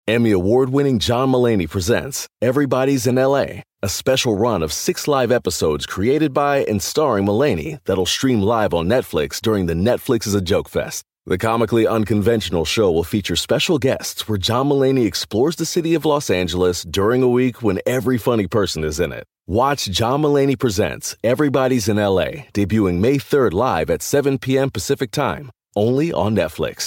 Emmy award-winning John Mulaney presents Everybody's in L.A., a special run of 6 live episodes created by and starring Mulaney that'll stream live on Netflix during the Netflix is a Joke Fest. The comically unconventional show will feature special guests where John Mulaney explores the city of Los Angeles during a week when every funny person is in it. Watch John Mulaney Presents Everybody's in L.A., debuting May 3rd live at 7 p.m. Pacific Time, only on Netflix.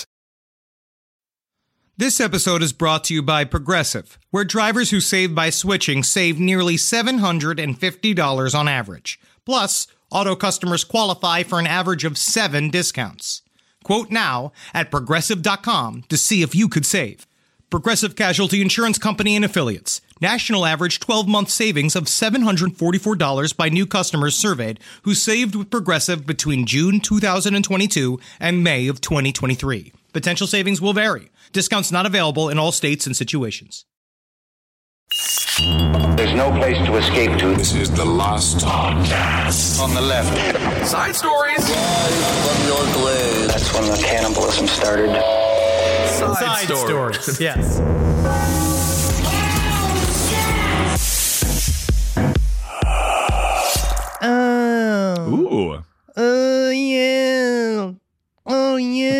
This episode is brought to you by Progressive, where drivers who save by switching save nearly $750 on average. Plus, auto customers qualify for an average of 7 discounts. Quote now at Progressive.com to see if you could save. Progressive Casualty Insurance Company and Affiliates. National average 12-month savings of $744 by new customers surveyed who saved with Progressive between June 2022 and May of 2023. Potential savings will vary. Discounts not available in all states and situations. There's no place to escape to. This is the Lost Podcast. On the left. Side stories. From your glade. That's when the cannibalism started. Side stories. Yes. Ooh. Oh, yeah. Oh,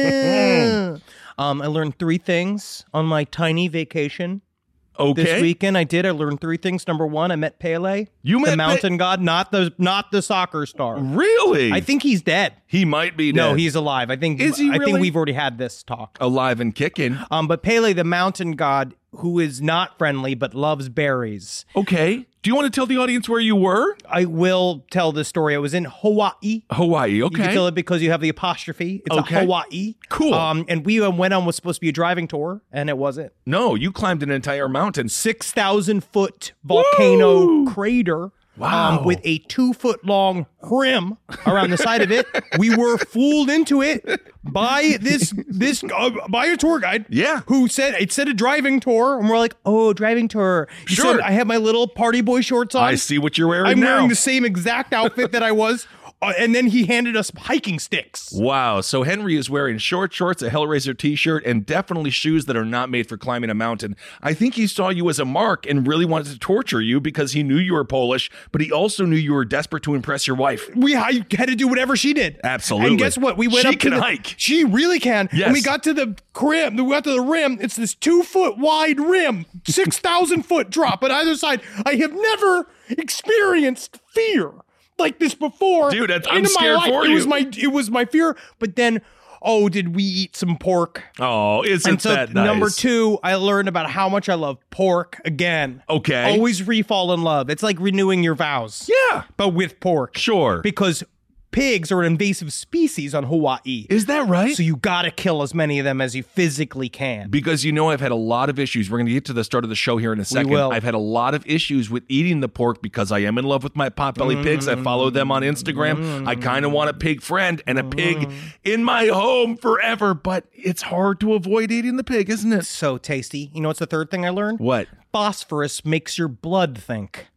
yeah. I learned 3 things on my tiny vacation. Okay. This weekend I learned 3 things. Number 1, I met Pele. You met the mountain god, not the soccer star. Really? I think he's dead. He might be dead. No, he's alive. I think Is he I think really? we've already had this talk. Alive and kicking. But Pele, the mountain god, who is not friendly but loves berries. Okay. Do you want to tell the audience where you were? I will tell this story. I was in Hawaii. Hawaii, okay. You can tell it because you have the apostrophe. It's Okay. a Hawaii. Cool. And we went on what's supposed to be a driving tour, and it wasn't. No, you climbed an entire mountain. 6,000-foot volcano Woo! crater. Wow. With a 2-foot-long rim around the side of it. We were fooled into it by by a tour guide. Yeah. Who said a driving tour, and we're like, oh, driving tour. He Sure. said, I have my little party boy shorts on. I see what you're wearing I'm now. wearing the same exact outfit that I was. And then he handed us hiking sticks. Wow. So Henry is wearing short shorts, a Hellraiser t-shirt, and definitely shoes that are not made for climbing a mountain. I think he saw you as a mark and really wanted to torture you because he knew you were Polish, but he also knew you were desperate to impress your wife. I had to do whatever she did. Absolutely. And guess what? We went She up to can the, hike. She really can. Yes. And we got to the rim. It's this 2-foot wide rim, 6,000-foot drop on either side. I have never experienced fear like this before. Dude, I'm in my scared life. for It you. was my fear. But then, did we eat some pork? Oh, isn't And so that nice? number 2, I learned about how much I love pork again. Okay. Always re-fall in love. It's like renewing your vows. Yeah. But with pork. Sure. Because pigs are an invasive species on Hawaii. Is that right? So you gotta kill as many of them as you physically can. Because I've had a lot of issues. We're going to get to the start of the show here in a second. will. I've had a lot of issues with eating the pork because I am in love with my potbelly pigs. I follow them on Instagram. I kind of want a pig friend and a pig in my home forever, but it's hard to avoid eating the pig, isn't it? So tasty. You know what's the third thing I learned? What? Phosphorus makes your blood think.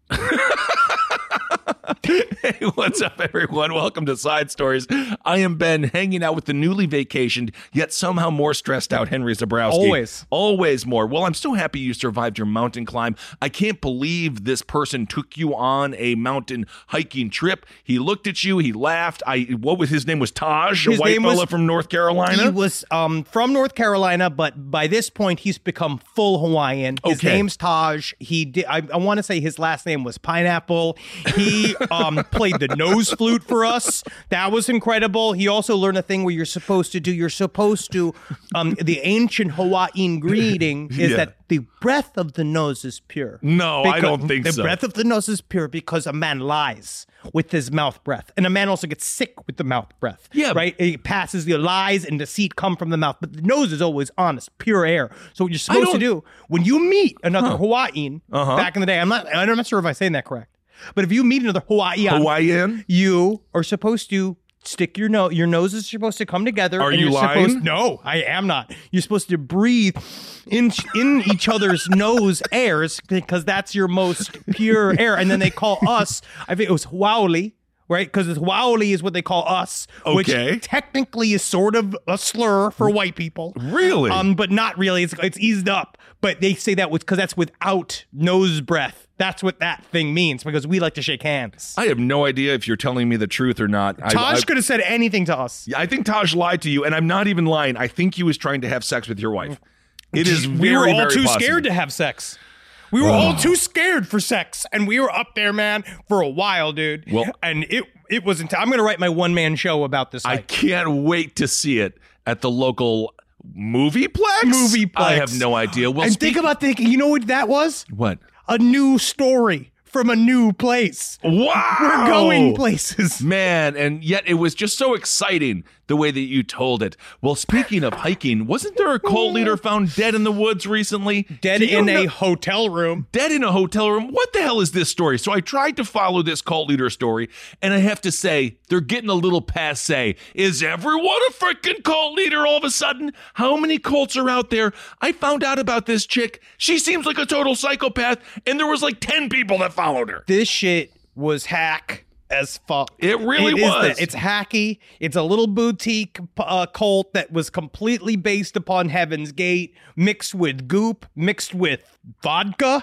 Hey, what's up, everyone? Welcome to Side Stories. I am Ben, hanging out with the newly vacationed, yet somehow more stressed out Henry Zabrowski. Always more. Well, I'm so happy you survived your mountain climb. I can't believe this person took you on a mountain hiking trip. He looked at you, he laughed. His name was Taj, a white fella from North Carolina? He was from North Carolina, but by this point, he's become full Hawaiian. His name's Taj. I want to say his last name was Pineapple. He played the nose flute for us. That was incredible. He also learned a thing where you're supposed to the ancient Hawaiian greeting is that the breath of the nose is pure. No, I don't think so. The breath of the nose is pure because a man lies with his mouth breath. And a man also gets sick with the mouth breath. Yeah. Right? It passes, the lies and deceit come from the mouth. But the nose is always honest, pure air. So what you're supposed to do, when you meet another Hawaiian, back in the day, I'm not sure if I'm saying that correct. But if you meet another Hawaiian, you are supposed to stick your nose. Your noses are supposed to come together. Are you lying? No, I am not. You're supposed to breathe in each other's nose airs because that's your most pure air. And then they call us, I think it was Hawaii right? Because it's Wowly is what they call us, which technically is sort of a slur for white people. Really? But not really. It's eased up. But they say that because that's without nose breath. That's what that thing means, because we like to shake hands. I have no idea if you're telling me the truth or not. Taj could have said anything to us. I think Taj lied to you, and I'm not even lying. I think he was trying to have sex with your wife. It is very, we were all very too possible. scared to have sex. We were all too scared for sex, and we were up there, man, for a while, dude. Well, and it wasn't. I'm going to write my one-man show about this. I can't wait to see it at the local Movieplex. I have no idea. Well, and think about thinking. You know what that was? What? A new story from a new place. Wow. We're going places. Man, and yet it was just so exciting the way that you told it. Well, speaking of hiking, wasn't there a cult leader found dead in the woods recently? Dead in a hotel room. Dead in a hotel room? What the hell is this story? So I tried to follow this cult leader story, and I have to say, they're getting a little passé. Is everyone a freaking cult leader all of a sudden? How many cults are out there? I found out about this chick. She seems like a total psychopath, and there was like 10 people that followed her. This shit was hack as fuck. It really was. It's hacky. It's a little boutique cult that was completely based upon Heaven's Gate, mixed with goop, mixed with vodka.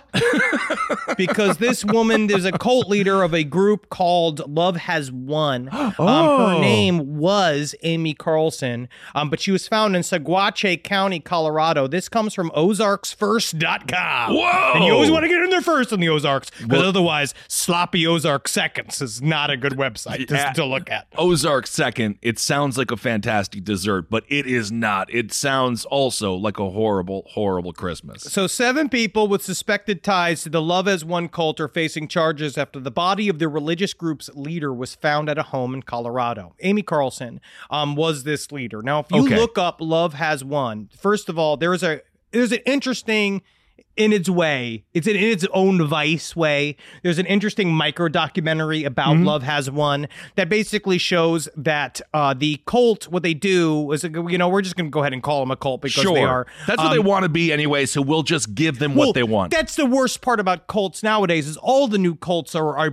Because this woman, there's a cult leader of a group called Love Has Won. Her name was Amy Carlson, but she was found in Saguache County, Colorado. This comes from OzarksFirst.com. Whoa! And you always want to get in there first on the Ozarks, because otherwise, Sloppy Ozark Seconds is not a good website to look at. Ozark Second, it sounds like a fantastic dessert, but it is not. It sounds also like a horrible, horrible Christmas. So 7 people with suspected ties to the Love Has Won cult are facing charges after the body of their religious group's leader was found at a home in Colorado. Amy Carlson was this leader. Now, if you look up Love Has Won, first of all, there's an interesting... in its way, it's in its own Vice way. There's an interesting micro documentary about Love Has Won that basically shows that the cult, what they do is, we're just going to go ahead and call them a cult because they are. That's what they want to be anyway, so we'll just give them what they want. That's the worst part about cults nowadays is all the new cults are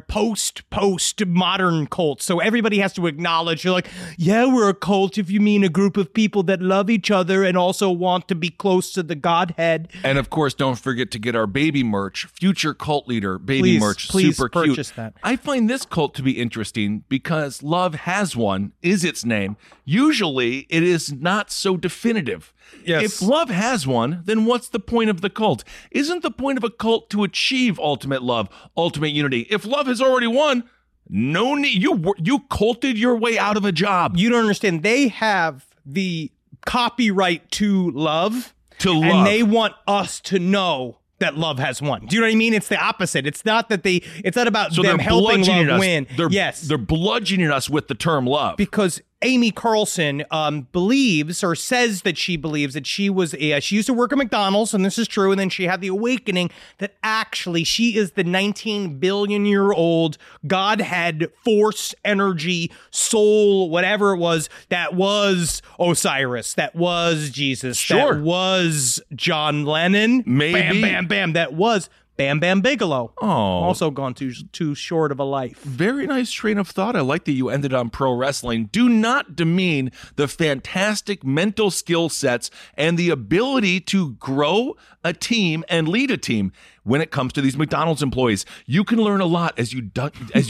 post-modern cults. So everybody has to acknowledge, you're like, yeah, we're a cult if you mean a group of people that love each other and also want to be close to the Godhead. And of course, don't forget to get our baby merch, Future Cult Leader baby merch, please super purchase cute. That. I find this cult to be interesting because Love Has Won is its name. Usually, it is not so definitive. Yes. If love has won, then what's the point of the cult? Isn't the point of a cult to achieve ultimate love, ultimate unity? If love has already won, no need. You culted your way out of a job. You don't understand. They have the copyright to love. And they want us to know that love has won. Do you know what I mean? It's the opposite. It's not that it's not about them helping love win. They're bludgeoning us with the term love. Because Amy Carlson believes or says that she believes that she used to work at McDonald's, and this is true, and then she had the awakening that actually she is the 19 billion year old Godhead, force, energy, soul, whatever it was, that was Osiris, that was Jesus, that was John Lennon, maybe, bam, bam, bam, that was Bam Bam Bigelow. Oh. Also gone too short of a life. Very nice train of thought. I like that you ended on pro wrestling. Do not demean the fantastic mental skill sets and the ability to grow a team and lead a team. When it comes to these McDonald's employees, you can learn a lot as you dip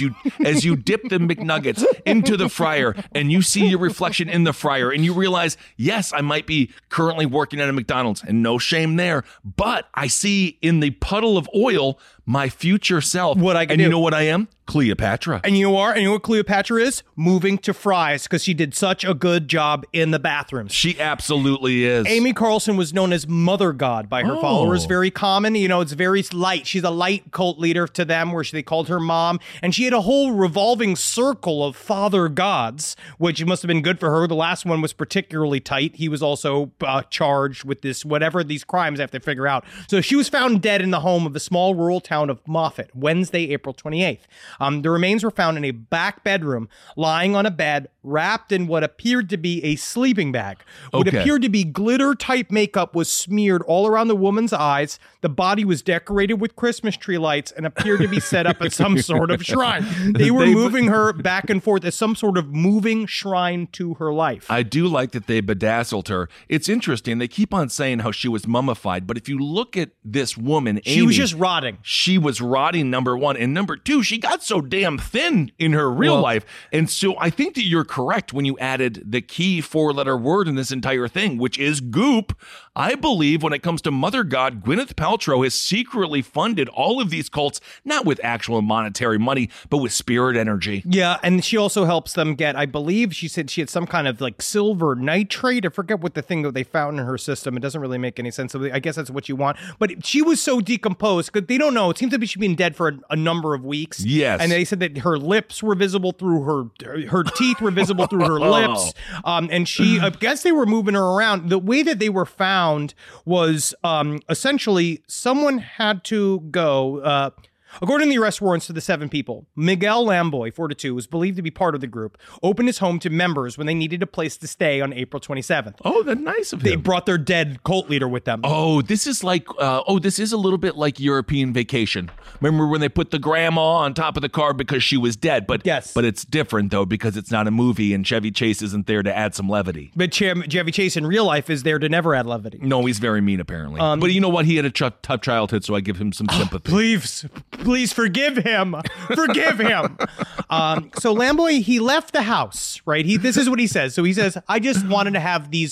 the McNuggets into the fryer and you see your reflection in the fryer and you realize, yes, I might be currently working at a McDonald's and no shame there, but I see in the puddle of oil my future self. What I can do. You know what I am? Cleopatra. And you are? And you know what Cleopatra is? Moving to Fry's, because she did such a good job in the bathrooms. She absolutely is. Amy Carlson was known as Mother God by her followers. Very common. It's very light. She's a light cult leader to them, where they called her mom. And she had a whole revolving circle of father gods, which must have been good for her. The last one was particularly tight. He was also charged with whatever these crimes I have to figure out. So she was found dead in the home of a small rural town town of Moffat, Wednesday, April 28th. The remains were found in a back bedroom, lying on a bed, wrapped in what appeared to be a sleeping bag. What appeared to be glitter-type makeup was smeared all around the woman's eyes. The body was decorated with Christmas tree lights and appeared to be set up at some sort of shrine. They were moving her back and forth as some sort of moving shrine to her life. I do like that they bedazzled her. It's interesting. They keep on saying how she was mummified, but if you look at this woman, Amy, she was just rotting. She was rotting, number one. And number two, she got so damn thin in her real life. And so I think that you're correct when you added the key 4-letter word in this entire thing, which is goop. I believe when it comes to Mother God, Gwyneth Paltrow has secretly funded all of these cults, not with actual monetary money, but with spirit energy. Yeah, and she also helps them get, I believe she said she had some kind of like silver nitrate. I forget what the thing that they found in her system. It doesn't really make any sense. I guess that's what you want. But she was so decomposed because they don't know. It seems to be she's been dead for a number of weeks. Yes. And they said that her lips were visible through her teeth were visible through her lips. And she, I guess they were moving her around. The way that they were found was essentially someone had to go, according to the arrest warrants to the 7 people, Miguel Lamboy, 42, was believed to be part of the group, opened his home to members when they needed a place to stay on April 27th. Oh, that's nice of him. They brought their dead cult leader with them. Oh, this is like, this is a little bit like European Vacation. Remember when they put the grandma on top of the car because she was dead? But yes. But it's different, though, because it's not a movie and Chevy Chase isn't there to add some levity. But Chevy Chase in real life is there to never add levity. No, he's very mean, apparently. But you know what? He had a tough childhood, so I give him some sympathy. Please forgive him. Forgive him. So Lamboy, he left the house, right? This is what he says. So he says, I just wanted to have these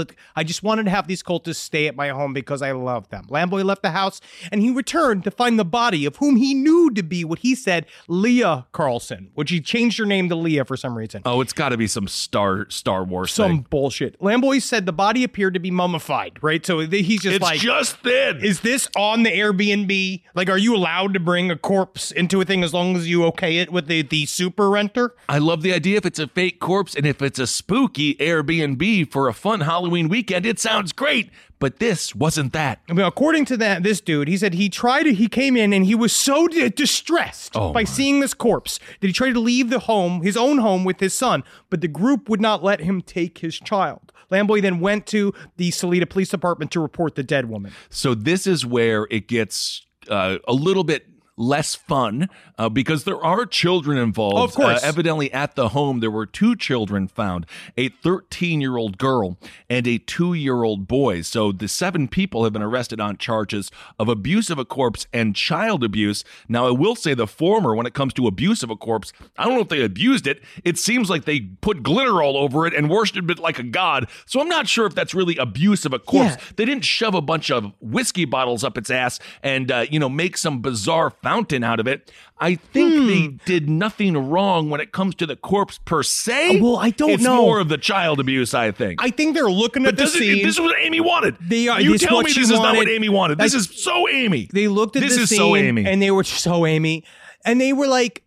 cultists stay at my home because I love them. Lamboy left the house and he returned to find the body of whom he knew to be what he said, Leah Carlson, which he changed her name to Leah for some reason. Oh, it's got to be some Star Wars some thing. Bullshit. Lamboy said the body appeared to be mummified, right? So he's just it's just thin. Is this on the Airbnb? Like, are you allowed to bring a corpse into a thing as long as you okay it with the super renter? I love the idea if it's a fake corpse and if it's a spooky Airbnb for a fun Halloween weekend, it sounds great. But this wasn't that. I mean, according to this dude, he said he came in and he was so distressed by seeing this corpse that he tried to leave his own home with his son, but the group would not let him take his child. Lamboy then went to the Salida Police Department to report the dead woman. So this is where it gets a little bit less fun because there are children involved. Of course. Evidently at the home, there were 2 children found, a 13-year-old girl and a 2-year-old boy. So the 7 people have been arrested on charges of abuse of a corpse and child abuse. Now, I will say the former, when it comes to abuse of a corpse, I don't know if they abused it. It seems like they put glitter all over it and worshipped it like a god. So I'm not sure if that's really abuse of a corpse. Yeah. They didn't shove a bunch of whiskey bottles up its ass and, make some bizarre fountain out of it. I think they did nothing wrong when it comes to the corpse per se. Well, I don't know. It's more of the child abuse, I think. I think they're looking at the scene. This is what Amy wanted. You tell me this is not what Amy wanted. This is so Amy. They looked at the scene. This is so Amy. And they were so Amy. And they were like,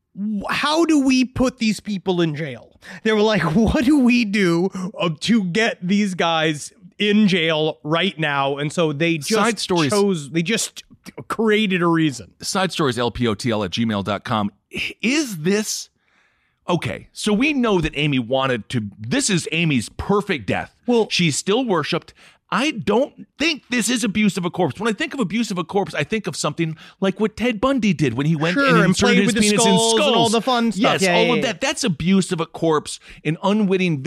how do we put these people in jail? They were like, what do we do to get these guys in jail right now? And so they just created a reason. Side stories, lpotl@gmail.com. Is this... Okay, so we know that Amy wanted to... This is Amy's perfect death. Well, she's still worshipped. I don't think this is abuse of a corpse. When I think of abuse of a corpse, I think of something like what Ted Bundy did when he went and inserted his penis in skulls. And all the fun stuff. Yes, all of that. That's abuse of a corpse, an unwilling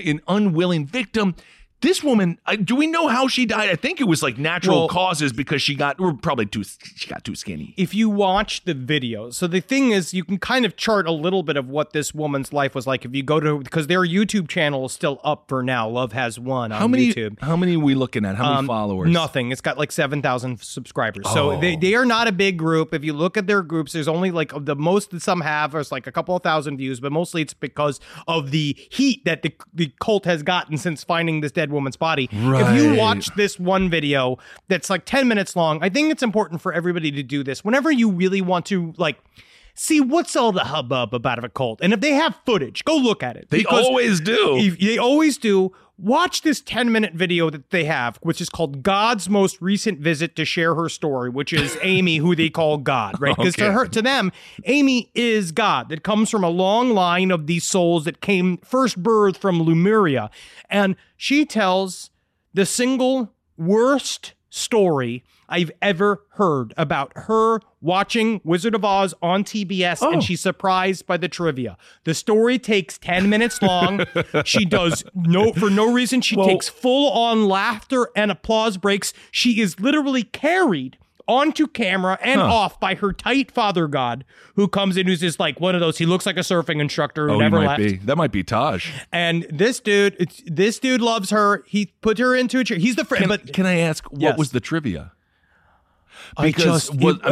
victim. This woman, do we know how she died? I think it was like natural causes because she got too skinny. If you watch the video, so the thing is, you can kind of chart a little bit of what this woman's life was like if you go to, because their YouTube channel is still up for now. Love Has Won on YouTube. How many are we looking at? How many followers? Nothing. It's got like 7,000 subscribers. So they are not a big group. If you look at their groups, there's only like the most that some have is like a couple of thousand views, but mostly it's because of the heat that the cult has gotten since finding this dead woman's body. Right. If you watch this one video that's like 10 minutes long, I think it's important for everybody to do this whenever you really want to see what's all the hubbub about a cult. And if they have footage, go look at it. They always do. They always do. watch this 10-minute video that they have, which is called God's most recent visit to share her story, which is Amy, who they call God, right? Because to them, Amy is God that comes from a long line of these souls that came first birthed from Lemuria. And she tells the single worst story I've ever heard about her watching Wizard of Oz on TBS, and she's surprised by the trivia. The story takes 10 minutes long. She does for no reason. She takes full-on laughter and applause breaks. She is literally carried onto camera and off by her tight father god, who comes in, who's just like one of those, he looks like a surfing instructor who never left. That might be Taj. And this dude loves her. He put her into a chair. He's the friend. Can I ask, what was the trivia? Because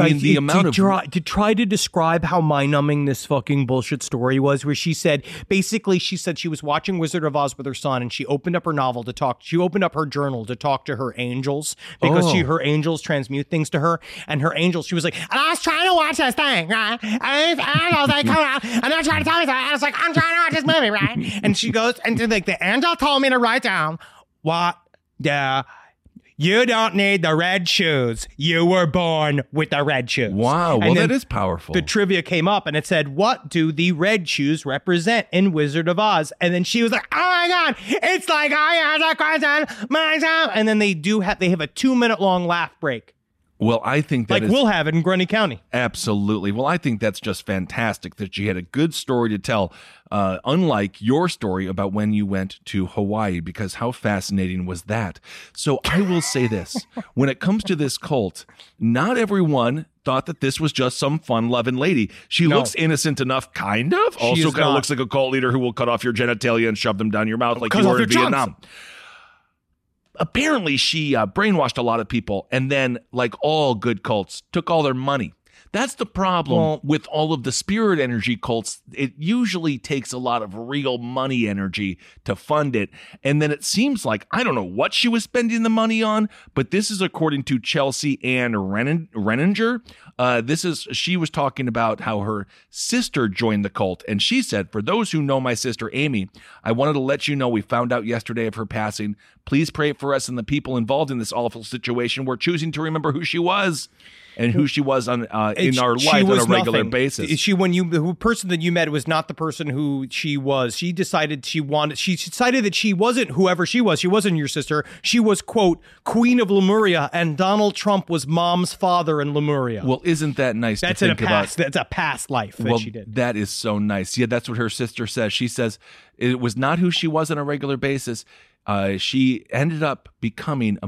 to try to describe how mind-numbing this fucking bullshit story was, where she said she was watching Wizard of Oz with her son, and she opened up her novel to talk. She opened up her journal to talk to her angels, because her angels transmute things to her, and her angels. She was like, and I was trying to watch this thing, right? And I was like, come on, and they're trying to tell me something. I was like, I'm trying to watch this movie, right? And she goes, and like the angel told me to write down what the. You don't need the red shoes. You were born with the red shoes. Wow. Well, that is powerful. The trivia came up and it said, what do the red shoes represent in Wizard of Oz? And then she was like, oh my God, it's like I have a question myself. And then they have a 2-minute long laugh break. Well, I think that we'll have it in Grundy County. Absolutely. Well, I think that's just fantastic that she had a good story to tell, unlike your story about when you went to Hawaii, because how fascinating was that? So I will say this. When it comes to this cult, not everyone thought that this was just some fun-loving lady. She looks innocent enough, kind of. Also kind of looks like a cult leader who will cut off your genitalia and shove them down your mouth like you were in Vietnam. Apparently, she brainwashed a lot of people, and then, like all good cults, took all their money. That's the problem with all of the spirit energy cults. It usually takes a lot of real money energy to fund it. And then it seems like, I don't know what she was spending the money on, but this is according to Chelsea Ann Renninger. She was talking about how her sister joined the cult. And she said, for those who know my sister Amy, I wanted to let you know we found out yesterday of her passing. Please pray for us and the people involved in this awful situation. We're choosing to remember who she was. And who she was in our life on a regular basis. The person that you met was not the person who she was. She decided that she wasn't whoever she was. She wasn't your sister. She was, quote, Queen of Lemuria, and Donald Trump was Mom's father in Lemuria. Well, isn't that nice to think about? That's a past life that she did. That is so nice. Yeah, that's what her sister says. She says it was not who she was on a regular basis. She ended up becoming a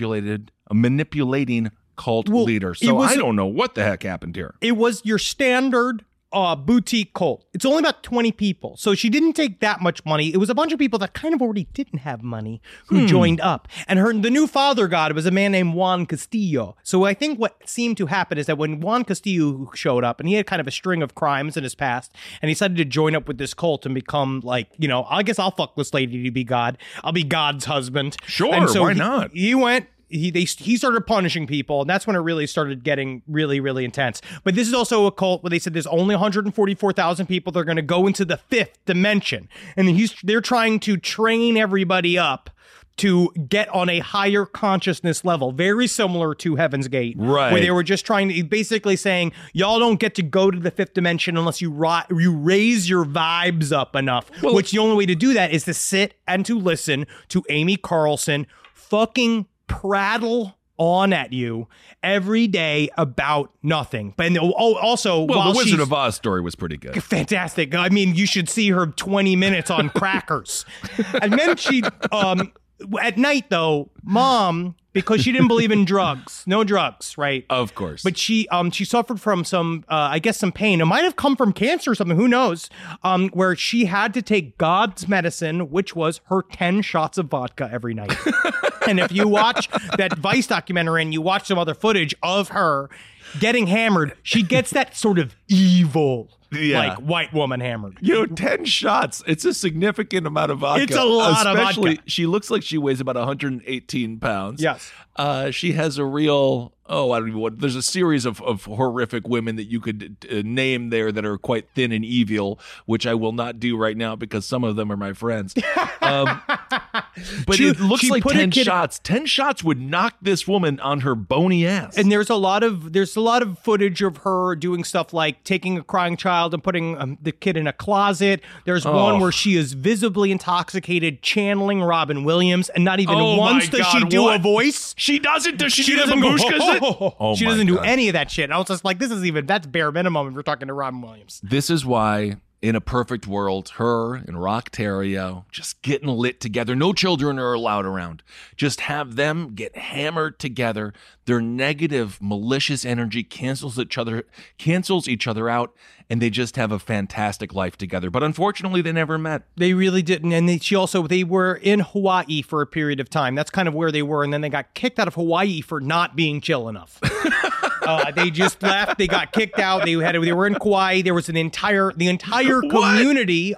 manipulating cult leader. So I don't know what the heck happened here. It was your standard boutique cult. It's only about 20 people. So she didn't take that much money. It was a bunch of people that kind of already didn't have money who joined up. And the new father god was a man named Juan Castillo. So I think what seemed to happen is that when Juan Castillo showed up, and he had kind of a string of crimes in his past, and he decided to join up with this cult and become like, I guess I'll fuck this lady to be God. I'll be God's husband. Sure, and so why not? He went... He started punishing people, and that's when it really started getting really, really intense. But this is also a cult where they said there's only 144,000 people that are going to go into the fifth dimension, and they're trying to train everybody up to get on a higher consciousness level, very similar to Heaven's Gate, right? Where they were just trying to basically saying, y'all don't get to go to the fifth dimension unless you raise your vibes up enough. Well, which the only way to do that is to sit and to listen to Amy Carlson fucking prattle on at you every day about nothing. But also, the Wizard of Oz story was pretty good. Fantastic. I mean, you should see her 20 minutes on crackers. And then she, at night though, Mom, because she didn't believe in drugs, no drugs, right? Of course. But she suffered from some pain. It might have come from cancer or something, who knows? Where she had to take God's medicine, which was her 10 shots of vodka every night. And if you watch that Vice documentary and you watch some other footage of her getting hammered, she gets that sort of evil, like white woman hammered. 10 shots. It's a significant amount of vodka. It's a lot of vodka. She looks like she weighs about 118 pounds. Yes. She has a real I don't even want. There's a series of horrific women that you could name there that are quite thin and evil, which I will not do right now because some of them are my friends. But it looks like 10 shots. 10 shots would knock this woman on her bony ass. And there's a lot of footage of her doing stuff like taking a crying child and putting the kid in a closet. There's one where she is visibly intoxicated, channeling Robin Williams, and not even once does she do a voice. She doesn't. Does she do the babushkas? She doesn't do any of that shit. I was just like, that's bare minimum if we're talking to Robin Williams. This is why, in a perfect world, her and Rock Terrio just getting lit together. No children are allowed around. Just have them get hammered together. Their negative, malicious energy cancels each other out, and they just have a fantastic life together. But unfortunately, they never met. They really didn't. And they were in Hawaii for a period of time. That's kind of where they were. And then they got kicked out of Hawaii for not being chill enough. They just left. They got kicked out. They were in Kauai. There was the entire community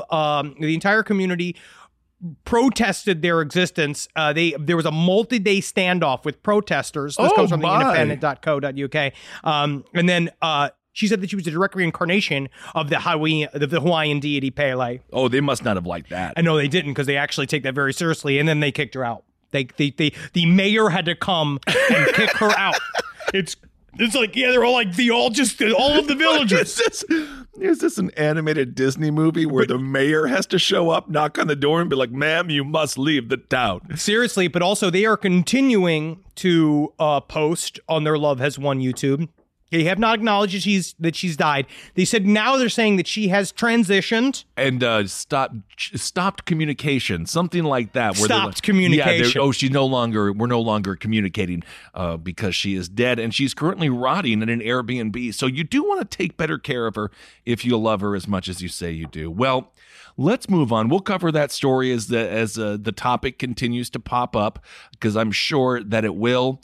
protested their existence. There was a multi-day standoff with protesters. This comes from the independent.co.uk. And then she said that she was a direct reincarnation of the Hawaiian deity Pele. Oh, they must not have liked that. I know they didn't, because they actually take that very seriously. And then they kicked her out. The mayor had to come and kick her out. It's like, yeah, they're all like all of the villagers. Is this an animated Disney movie where the mayor has to show up, knock on the door, and be like, "Ma'am, you must leave the town"? Seriously, but also they are continuing to post on their Love Has Won YouTube. They have not acknowledged that she's died. They said now they're saying that she has transitioned and stopped communication, something like that. Stopped communication. Yeah, we're no longer communicating because she is dead, and she's currently rotting in an Airbnb. So you do want to take better care of her if you love her as much as you say you do. Well, let's move on. We'll cover that story as the topic continues to pop up, because I'm sure that it will.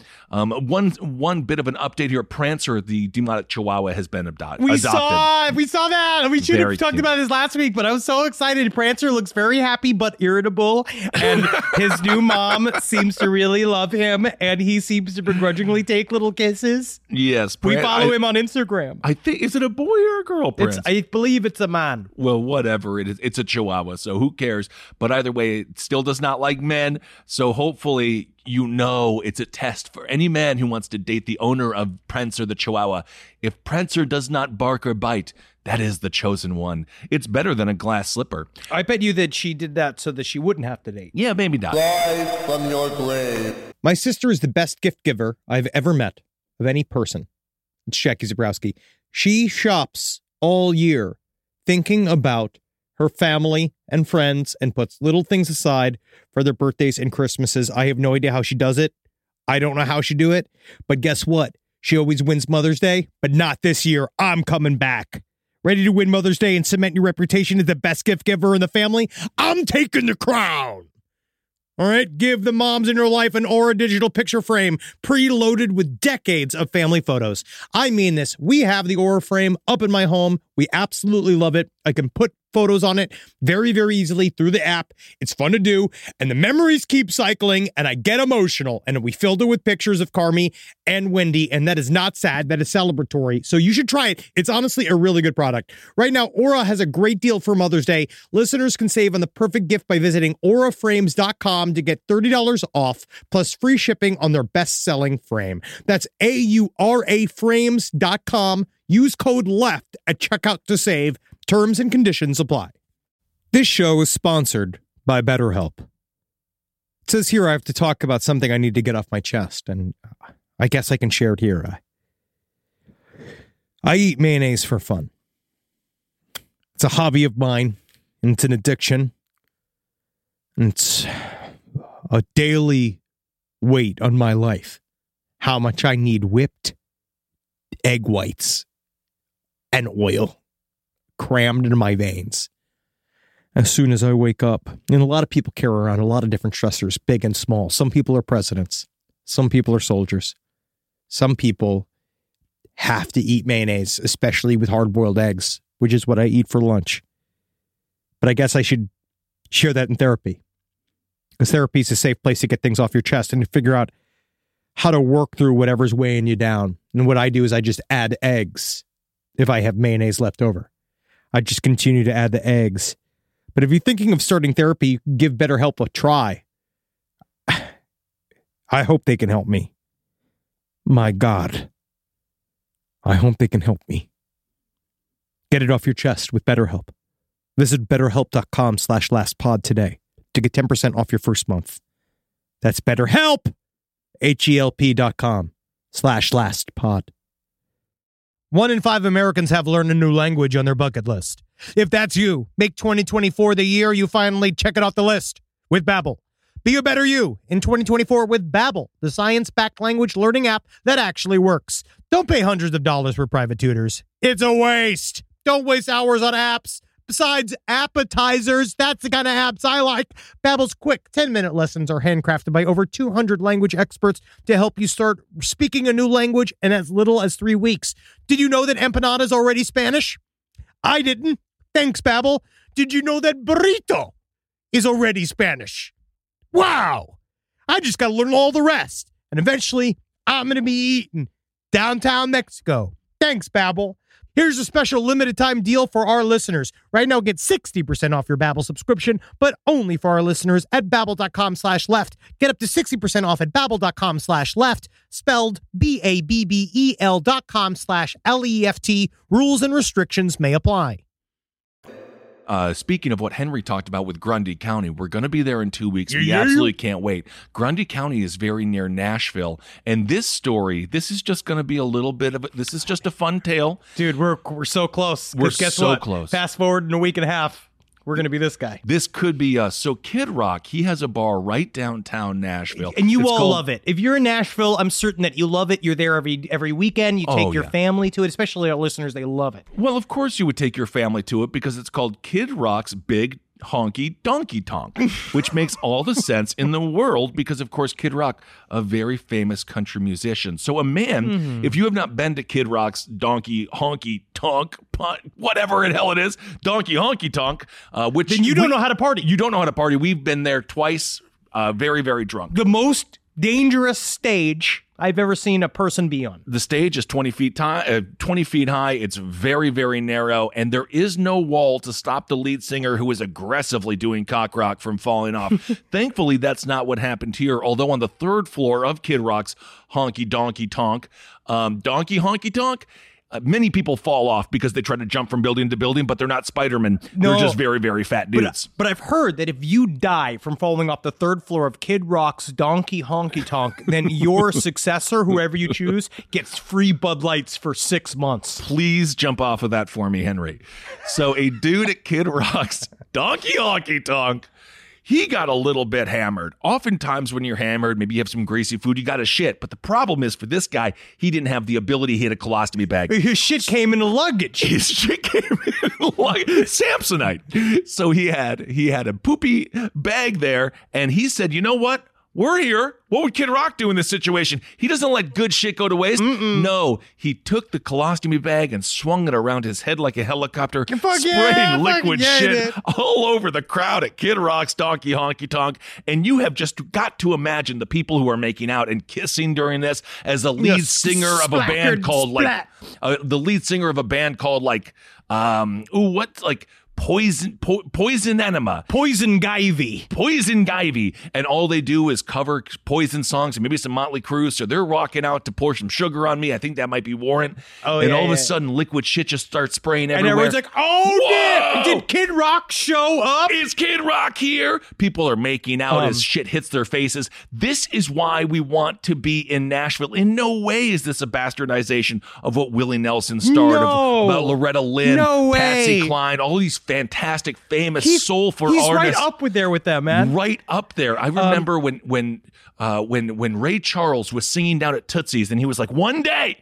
One bit of an update here: Prancer, the demonic Chihuahua, has been adopted. We saw that. We should have talked about this last week, but I was so excited. Prancer looks very happy but irritable, and his new mom seems to really love him, and he seems to begrudgingly take little kisses. Yes, we follow him on Instagram. I think, is it a boy or a girl, Prince? I believe it's a man. Well, whatever it is, it's a Chihuahua, so who cares? But either way, it still does not like men, so hopefully it's a test for any man who wants to date the owner of Prancer the Chihuahua. If Prancer does not bark or bite, that is the chosen one. It's better than a glass slipper. I bet you that she did that so that she wouldn't have to date. Yeah, maybe not. Live from your grave. My sister is the best gift giver I've ever met of any person. It's Jackie Zabrowski. She shops all year thinking about her family and friends and puts little things aside for their birthdays and Christmases. I have no idea how she does it. I don't know how she do it. But guess what? She always wins Mother's Day, but not this year. I'm coming back. Ready to win Mother's Day and cement your reputation as the best gift giver in the family? I'm taking the crown. All right, give the moms in your life an Aura digital picture frame preloaded with decades of family photos. I mean this. We have the Aura frame up in my home. We absolutely love it. I can put photos on it very, very easily through the app. It's fun to do, and the memories keep cycling, and I get emotional. And we filled it with pictures of Carmi and Wendy, and that is not sad. That is celebratory. So you should try it. It's honestly a really good product. Right now, Aura has a great deal for Mother's Day. Listeners can save on the perfect gift by visiting auraframes.com to get $30 off, plus free shipping on their best-selling frame. That's auraframes.com. Use code LEFT at checkout to save. Terms and conditions apply. This show is sponsored by BetterHelp. It says here I have to talk about something I need to get off my chest, and I guess I can share it here. I eat mayonnaise for fun. It's a hobby of mine, and it's an addiction. And it's a daily weight on my life. How much I need whipped egg whites and oil crammed into my veins as soon as I wake up. And a lot of people carry around a lot of different stressors, big and small. Some people are presidents. Some people are soldiers. Some people have to eat mayonnaise, especially with hard-boiled eggs, which is what I eat for lunch. But I guess I should share that in therapy, because therapy is a safe place to get things off your chest and to figure out how to work through whatever's weighing you down. And what I do is I just add eggs if I have mayonnaise left over. I just continue to add the eggs. But if you're thinking of starting therapy, give BetterHelp a try. I hope they can help me. My God. I hope they can help me. Get it off your chest with BetterHelp. Visit BetterHelp.com/lastpod today to get 10% off your first month. That's BetterHelp. HELP.com/lastpod. 1 in 5 Americans have learned a new language on their bucket list. If that's you, make 2024 the year you finally check it off the list with Babbel. Be a better you in 2024 with Babbel, the science-backed language learning app that actually works. Don't pay hundreds of dollars for private tutors. It's a waste. Don't waste hours on apps. Besides appetizers, that's the kind of apps I like. Babbel's quick 10-minute lessons are handcrafted by over 200 language experts to help you start speaking a new language in as little as 3 weeks. Did you know that empanada is already Spanish? I didn't. Thanks, Babbel. Did you know that burrito is already Spanish? Wow. I just got to learn all the rest. And eventually, I'm going to be eating downtown Mexico. Thanks, Babbel. Here's a special limited time deal for our listeners. Right now, get 60% off your Babbel subscription, but only for our listeners at Babbel.com/left. Get up to 60% off at Babbel.com/left, spelled BABBEL.com/LEFT. Rules and restrictions may apply. Speaking of what Henry talked about with Grundy County, we're going to be there in 2 weeks. We absolutely can't wait. Grundy County is very near Nashville. And this story, this is just going to be a little bit of this is just a fun tale. Dude, we're so close. We're guess so what? close. Fast forward in a week and a half. We're going to be this guy. This could be us. So Kid Rock, he has a bar right downtown Nashville. And you all love it. If you're in Nashville, I'm certain that you love it. You're there every weekend. You take your family to it, especially our listeners. They love it. Well, of course you would take your family to it because it's called Kid Rock's Big Honky Donkey Tonk, which makes all the sense in the world because, of course, Kid Rock, a very famous country musician. So a man, if you have not been to Kid Rock's Donkey Honky Tonk, whatever the hell it is, Donkey Honky Tonk, which... Then you don't know how to party. You don't know how to party. We've been there twice, very, very drunk. The most dangerous stage I've ever seen a person be on. The stage is 20 feet high. It's very, very narrow, and there is no wall to stop the lead singer who is aggressively doing cock rock from falling off. Thankfully, that's not what happened here, although on the 3rd floor of Kid Rock's Honky Donkey Tonk, Donkey Honky Tonk, many people fall off because they try to jump from building to building, but they're not Spider-Man. They're just very, very fat dudes. But I've heard that if you die from falling off the 3rd floor of Kid Rock's Donkey Honky Tonk, then your successor, whoever you choose, gets free Bud Lights for 6 months. Please jump off of that for me, Henry. So a dude at Kid Rock's Donkey Honky Tonk, he got a little bit hammered. Oftentimes when you're hammered, maybe you have some greasy food, you got to shit. But the problem is for this guy, he didn't have the ability to hit a colostomy bag. His shit came in the luggage. His shit came in the luggage. Samsonite. So he had a poopy bag there, and he said, you know what? We're here. What would Kid Rock do in this situation? He doesn't let good shit go to waste. No, he took the colostomy bag and swung it around his head like a helicopter, spraying liquid shit all over the crowd at Kid Rock's Donkey Honky Tonk. And you have just got to imagine the people who are making out and kissing during this as the lead singer of a band called Poison Enema. Poison Givey. And all they do is cover Poison songs and maybe some Motley Crue. So they're rocking out to Pour Some Sugar on Me. I think that might be Warrant. All of a sudden, liquid shit just starts spraying everywhere. And everyone's like, oh, did Kid Rock show up? Is Kid Rock here? People are making out as shit hits their faces. This is why we want to be in Nashville. In no way is this a bastardization of what Willie Nelson starred, about Loretta Lynn, Patsy Cline, all these fantastic, famous, soulful artists. He's right up there with them, man. Right up there. I remember when Ray Charles was singing down at Tootsie's, and he was like, one day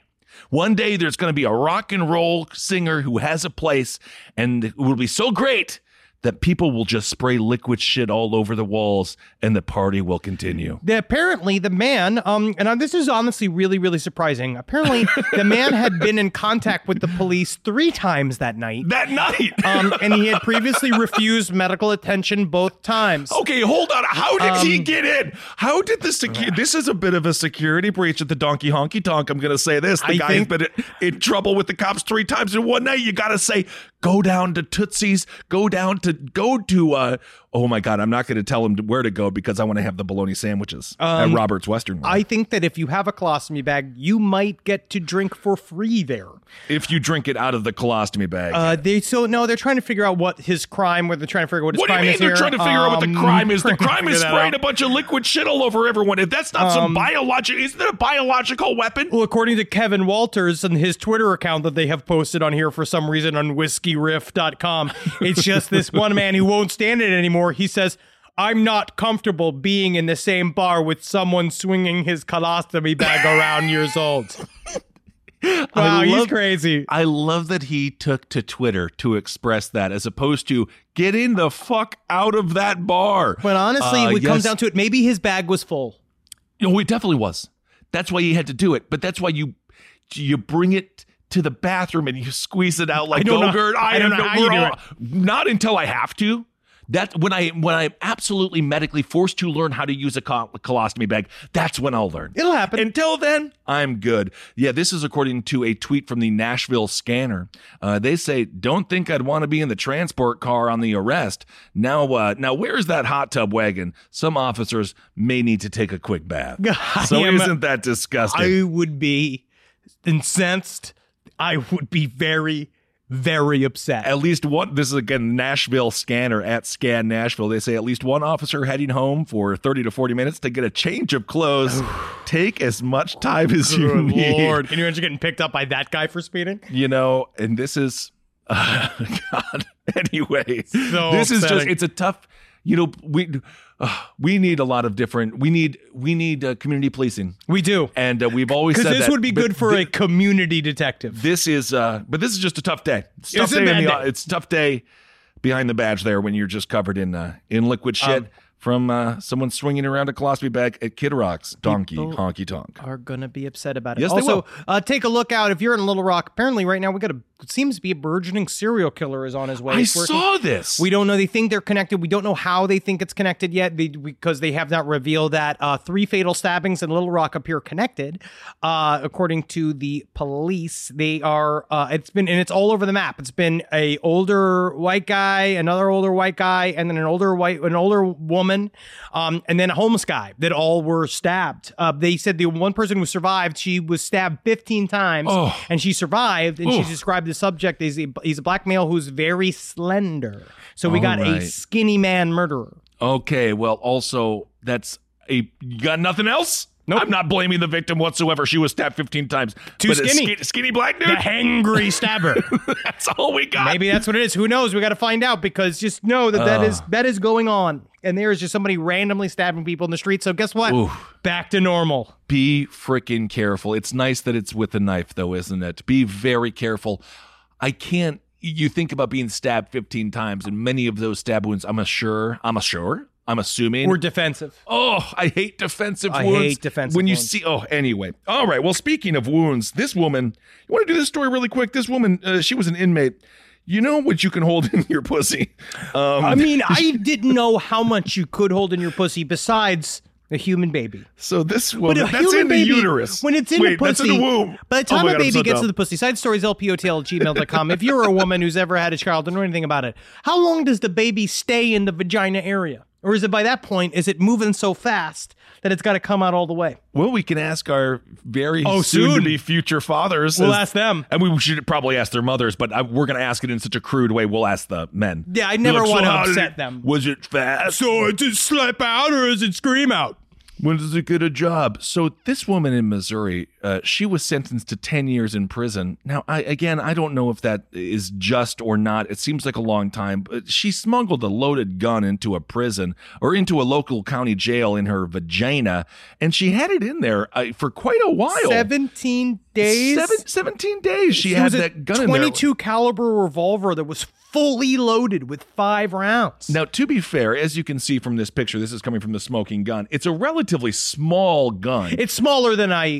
there's going to be a rock and roll singer who has a place, and it will be so great that people will just spray liquid shit all over the walls and the party will continue. Apparently, the man, and this is honestly really, really surprising. Apparently, the man had been in contact with the police 3 times that night. And he had previously refused medical attention both times. Okay, hold on. How did he get in? How did the this is a bit of a security breach at the Donkey Honky Tonk. I'm going to say this. The guy has been in trouble with the cops 3 times in one night. You got to say, go down to Tootsie's, go to oh my God, I'm not going to tell him where to go because I want to have the bologna sandwiches at Robert's Western. I think that if you have a colostomy bag, you might get to drink for free there. If you drink it out of the colostomy bag. They're trying to figure out what his crime, or they're trying to figure out what his crime is. What do you mean they're trying to figure out what the crime is? The crime is spraying a bunch of liquid shit all over everyone. If that's not some isn't it a biological weapon? Well, according to Kevin Walters and his Twitter account that they have posted on here for some reason on whiskeyriff.com, it's just this one man who won't stand it anymore. He says, I'm not comfortable being in the same bar with someone swinging his colostomy bag around years old. Wow, he's crazy. I love that he took to Twitter to express that as opposed to getting the fuck out of that bar. But honestly, it comes down to it. Maybe his bag was full. Oh, it definitely was. That's why he had to do it. But that's why you bring it to the bathroom and you squeeze it out like yogurt. I don't know how you do it. Not until I have to. That's when I'm absolutely medically forced to learn how to use a colostomy bag. That's when I'll learn. It'll happen. Until then, I'm good. Yeah, this is according to a tweet from the Nashville Scanner. They say, "Don't think I'd want to be in the transport car on the arrest. Now, where's that hot tub wagon? Some officers may need to take a quick bath." So isn't that disgusting? I would be incensed. I would be very, very upset. At least one, this is again Nashville Scanner at Scan Nashville. They say at least one officer heading home for 30 to 40 minutes to get a change of clothes. Take as much time as you need. Lord, can you imagine getting picked up by that guy for speeding? And this is, God. Anyway, this is just, it's a tough, we need a lot of different, we need community policing. We do. And we've always said that. Because this would be good for a community detective. This is, but this is just a tough day. It's a tough day behind the badge there when you're just covered in liquid shit from someone swinging around a colostomy bag at Kid Rock's Donkey Honky Tonk. Are going to be upset about it. Yes, also, they will. Take a look out. If you're in Little Rock, apparently right now it seems to be a burgeoning serial killer is on his way. I saw this. We don't know. They think they're connected. We don't know how they think it's connected yet because they have not revealed that. 3 fatal stabbings in Little Rock appear connected. According to the police, they are, it's all over the map. It's been a older white guy, another older white guy, and then an older woman, and then a homeless guy that all were stabbed. They said the one person who survived, she was stabbed 15 times and she survived, and she described the subject as he's a black male who's very slender. So we got a skinny man murderer. Okay, well, also, you got nothing else? Nope. I'm not blaming the victim whatsoever. She was stabbed 15 times. Too skinny. Skinny black dude? The hangry stabber. That's all we got. Maybe that's what it is. Who knows? We got to find out, because just know that is going on. And there is just somebody randomly stabbing people in the street. So guess what? Oof. Back to normal. Be freaking careful. It's nice that it's with a knife, though, isn't it? Be very careful. You think about being stabbed 15 times, and many of those stab wounds, I'm assuming. We're defensive. Oh, I hate defensive wounds. I hate defensive when you wounds. see, anyway. All right. Well, speaking of wounds, this woman, you want to do this story really quick? This woman, she was an inmate. You know what you can hold in your pussy? I didn't know how much you could hold in your pussy besides a human baby. So this woman, that's in the uterus. When it's in the pussy. That's in the womb. By the time a baby gets to the pussy, sidestorieslpotl@gmail.com. If you're a woman who's ever had a child and know anything about it, how long does the baby stay in the vagina area? Or is it by that point, is it moving so fast that it's got to come out all the way? Well, we can ask our very soon-to-be future fathers. We'll ask them. And we should probably ask their mothers, but we're going to ask it in such a crude way. We'll ask the men. Yeah, I never want to upset them. Was it fast? So does it slap out or does it scream out? When does it get a job? So this woman in Missouri, she was sentenced to 10 years in prison. Now, I don't know if that is just or not. It seems like a long time. But she smuggled a loaded gun into a prison or into a local county jail in her vagina, and she had it in there for quite a while. 17 days? 17 days she had that gun in there. 22 caliber revolver that was fully loaded with 5 rounds. Now, to be fair, as you can see from this picture, this is coming from the smoking gun. It's a relatively small gun. It's smaller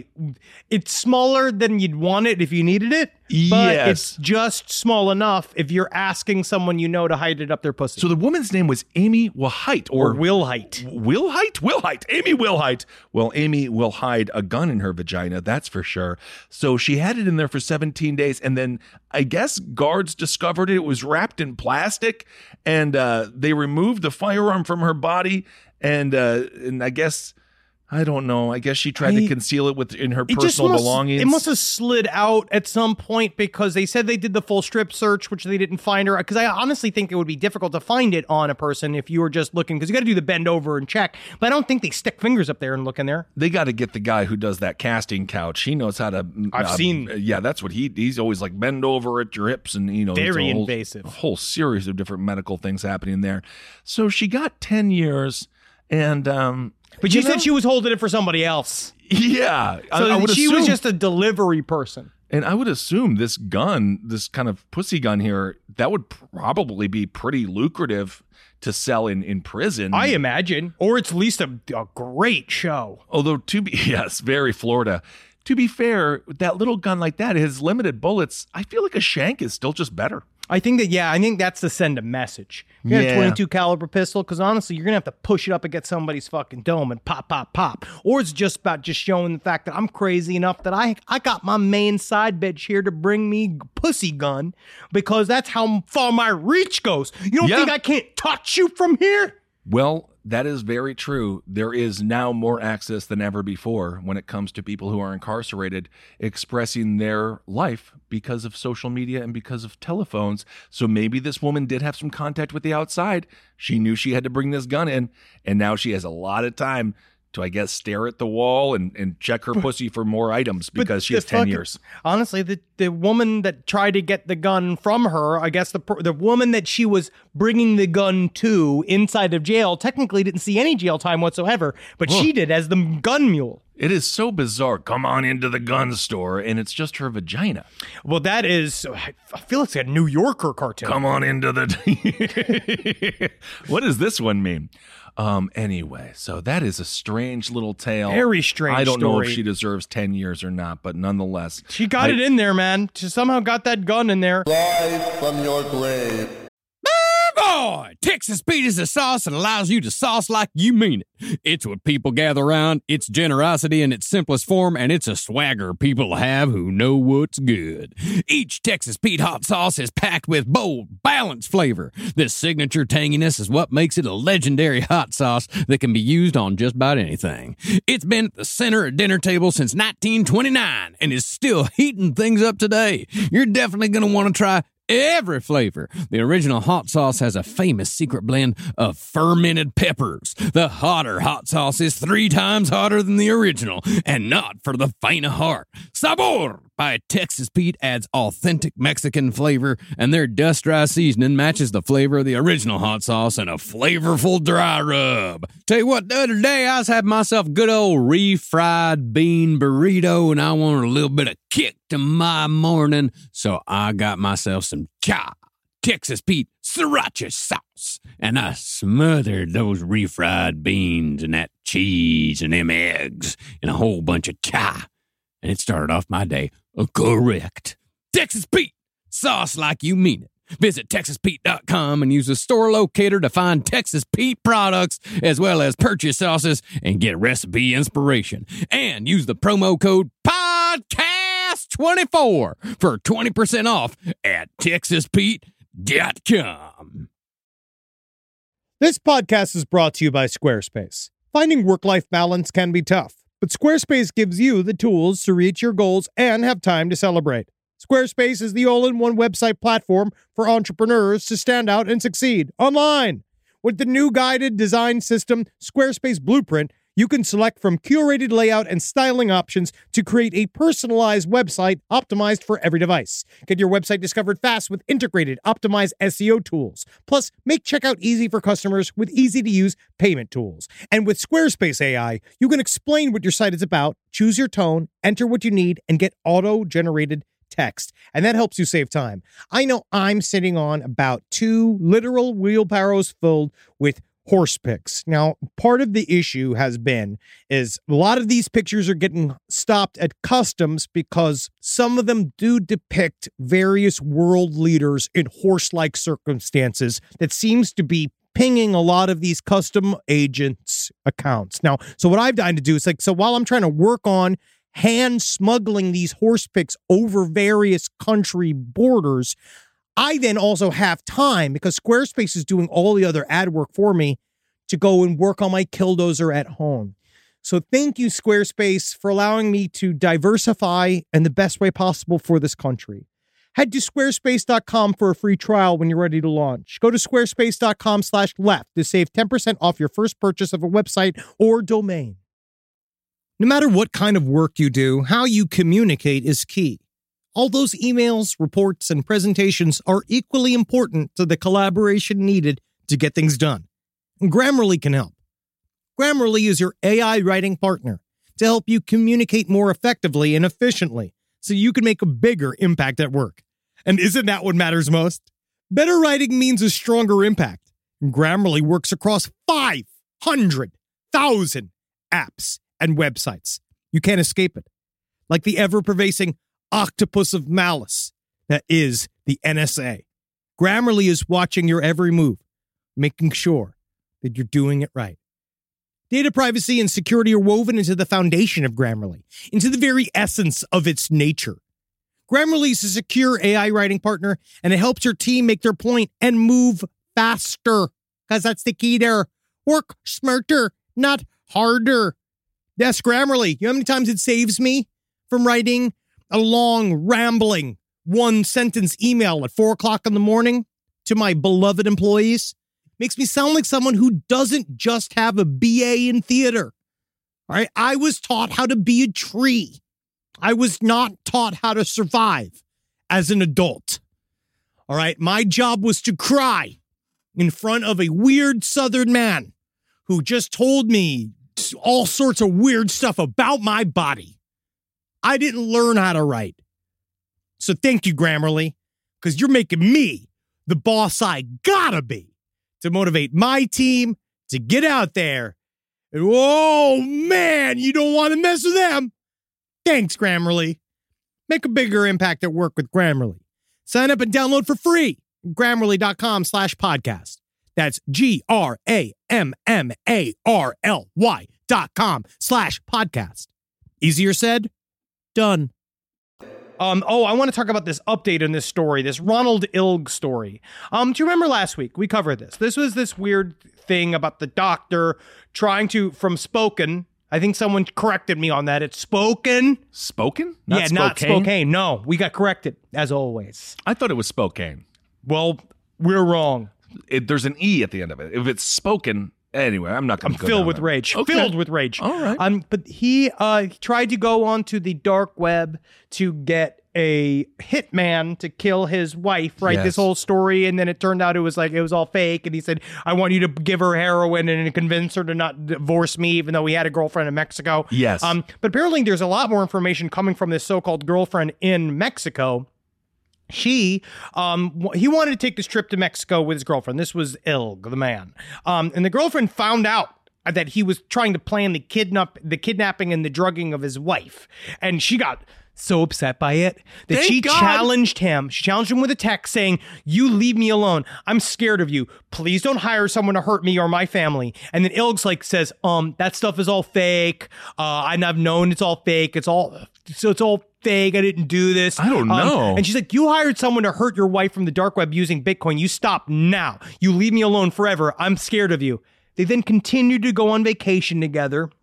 than you'd want it if you needed it. But yes. It's just small enough if you're asking someone you know to hide it up their pussy. So the woman's name was Amy Wilhite. Or Wilhite. Wilhite. Amy Wilhite. Well, Amy will hide a gun in her vagina, that's for sure. So she had it in there for 17 days, and then I guess guards discovered it was wrapped in plastic, and they removed the firearm from her body, and I guess... I don't know. I guess she tried to conceal it in her personal belongings. It must have slid out at some point because they said they did the full strip search, which they didn't find her. Because I honestly think it would be difficult to find it on a person if you were just looking, because you got to do the bend over and check. But I don't think they stick fingers up there and look in there. They got to get the guy who does that casting couch. He knows how to. I've seen. Yeah, that's what he's always like, bend over at your hips, and very invasive. A whole series of different medical things happening there. So she got 10 years, and. But you said she was holding it for somebody else. Yeah. So she was just a delivery person. And I would assume this gun, this kind of pussy gun here, that would probably be pretty lucrative to sell in prison. I imagine. Or it's at least a great show. Although, yes, very Florida. To be fair, that little gun like that has limited bullets. I feel like a shank is still just better. I think that's to send a message. You got a 22 caliber pistol, because honestly, you're going to have to push it up against somebody's fucking dome and pop, pop, pop. Or it's just about just showing the fact that I'm crazy enough that I got my main side bitch here to bring me pussy gun, because that's how far my reach goes. You don't think I can't touch you from here? Well, that is very true. There is now more access than ever before when it comes to people who are incarcerated expressing their life because of social media and because of telephones. So maybe this woman did have some contact with the outside. She knew she had to bring this gun in, and now she has a lot of time to, I guess, stare at the wall and check her pussy for more items because she has 10 years. Honestly, the woman that tried to get the gun from her, I guess the woman that she was bringing the gun to inside of jail technically didn't see any jail time whatsoever, but she did as the gun mule. It is so bizarre. Come on into the gun store, and it's just her vagina. Well, that is, I feel it's a New Yorker cartoon. Come on into the... What does this one mean? Anyway, so that is a strange little tale. Very strange I don't know story. if she deserves 10 years or not, but nonetheless. She got it in there, man. She somehow got that gun in there. Live from your grave. Boy, Texas Pete is a sauce that allows you to sauce like you mean it. It's what people gather around, it's generosity in its simplest form, and it's a swagger people have who know what's good. Each Texas Pete hot sauce is packed with bold, balanced flavor. This signature tanginess is what makes it a legendary hot sauce that can be used on just about anything. It's been at the center of dinner table since 1929 and is still heating things up today. You're definitely going to want to try every flavor. The original hot sauce has a famous secret blend of fermented peppers. The hotter hot sauce is 3 times hotter than the original, and not for the faint of heart. Sabor by Texas Pete adds authentic Mexican flavor, and their dust dry seasoning matches the flavor of the original hot sauce in a flavorful dry rub. Tell you what, the other day I was having myself a good old refried bean burrito, and I wanted a little bit of kick to my morning, so I got myself some Texas Pete sriracha sauce, and I smothered those refried beans and that cheese and them eggs in a whole bunch of chai, and it started off my day correct. Texas Pete, sauce like you mean it. Visit TexasPete.com and use the store locator to find Texas Pete products as well as purchase sauces and get recipe inspiration. And use the promo code PODCAST24 for 20% off at TexasPete.com. This podcast is brought to you by Squarespace. Finding work-life balance can be tough, but Squarespace gives you the tools to reach your goals and have time to celebrate. Squarespace is the all-in-one website platform for entrepreneurs to stand out and succeed online. With the new guided design system, Squarespace Blueprint, You can select from curated layout and styling options to create a personalized website optimized for every device. Get your website discovered fast with integrated, optimized SEO tools. Plus, make checkout easy for customers with easy-to-use payment tools. And with Squarespace AI, you can explain what your site is about, choose your tone, enter what you need, and get auto-generated text. And that helps you save time. I know I'm sitting on about 2 literal wheelbarrows filled with horse pics. Now, part of the issue is a lot of these pictures are getting stopped at customs because some of them do depict various world leaders in horse-like circumstances that seems to be pinging a lot of these custom agents' accounts. Now, so what I've done to do is so while I'm trying to work on hand smuggling these horse pics over various country borders, I then also have time, because Squarespace is doing all the other ad work for me, to go and work on my Killdozer at home. So thank you, Squarespace, for allowing me to diversify in the best way possible for this country. Head to squarespace.com for a free trial when you're ready to launch. Go to squarespace.com/left to save 10% off your first purchase of a website or domain. No matter what kind of work you do, how you communicate is key. All those emails, reports, and presentations are equally important to the collaboration needed to get things done. And Grammarly can help. Grammarly is your AI writing partner to help you communicate more effectively and efficiently so you can make a bigger impact at work. And isn't that what matters most? Better writing means a stronger impact. And Grammarly works across 500,000 apps and websites. You can't escape it. Like the ever-pervasive octopus of malice that is the NSA. Grammarly is watching your every move, making sure that you're doing it right. Data privacy and security are woven into the foundation of Grammarly, into the very essence of its nature. Grammarly is a secure AI writing partner, and it helps your team make their point and move faster, because that's the key there. Work smarter, not harder. Yes, Grammarly. You know how many times it saves me from writing a long, rambling, one-sentence email at 4 o'clock in the morning to my beloved employees? Makes me sound like someone who doesn't just have a BA in theater. All right, I was taught how to be a tree. I was not taught how to survive as an adult. All right, my job was to cry in front of a weird Southern man who just told me all sorts of weird stuff about my body. I didn't learn how to write. So thank you, Grammarly, because you're making me the boss I gotta be to motivate my team to get out there. And, oh, man, you don't want to mess with them. Thanks, Grammarly. Make a bigger impact at work with Grammarly. Sign up and download for free. Grammarly.com/podcast. That's GRAMMARLY.com/podcast. Easier said, done. I want to talk about this update in this story, this Ronald Ilg story. Do you remember last week? We covered this. This was this weird thing about the doctor trying to, from Spokane. I think someone corrected me on that. It's Spokane. Spokane? Not Spokane. No, we got corrected, as always. I thought it was Spokane. Well, we're wrong. There's an E at the end of it. If it's Spoken, anyway, I'm not going to go filled with rage. Okay. Filled with rage. All right. But he tried to go onto the dark web to get a hitman to kill his wife, right? Yes. This whole story. And then it turned out it was all fake. And he said, I want you to give her heroin and convince her to not divorce me, even though he had a girlfriend in Mexico. Yes. But apparently there's a lot more information coming from this so-called girlfriend in Mexico. He wanted to take this trip to Mexico with his girlfriend. This was Ilg, the man. And the girlfriend found out that he was trying to plan the kidnapping and the drugging of his wife. And she got so upset by it that she challenged him. She challenged him with a text saying, you leave me alone. I'm scared of you. Please don't hire someone to hurt me or my family. And then Ilg's says, that stuff is all fake. I've known it's all fake. It's all fake. I didn't do this. I don't know. And she's like, you hired someone to hurt your wife from the dark web using Bitcoin. You stop now. You leave me alone forever. I'm scared of you. They then continued to go on vacation together.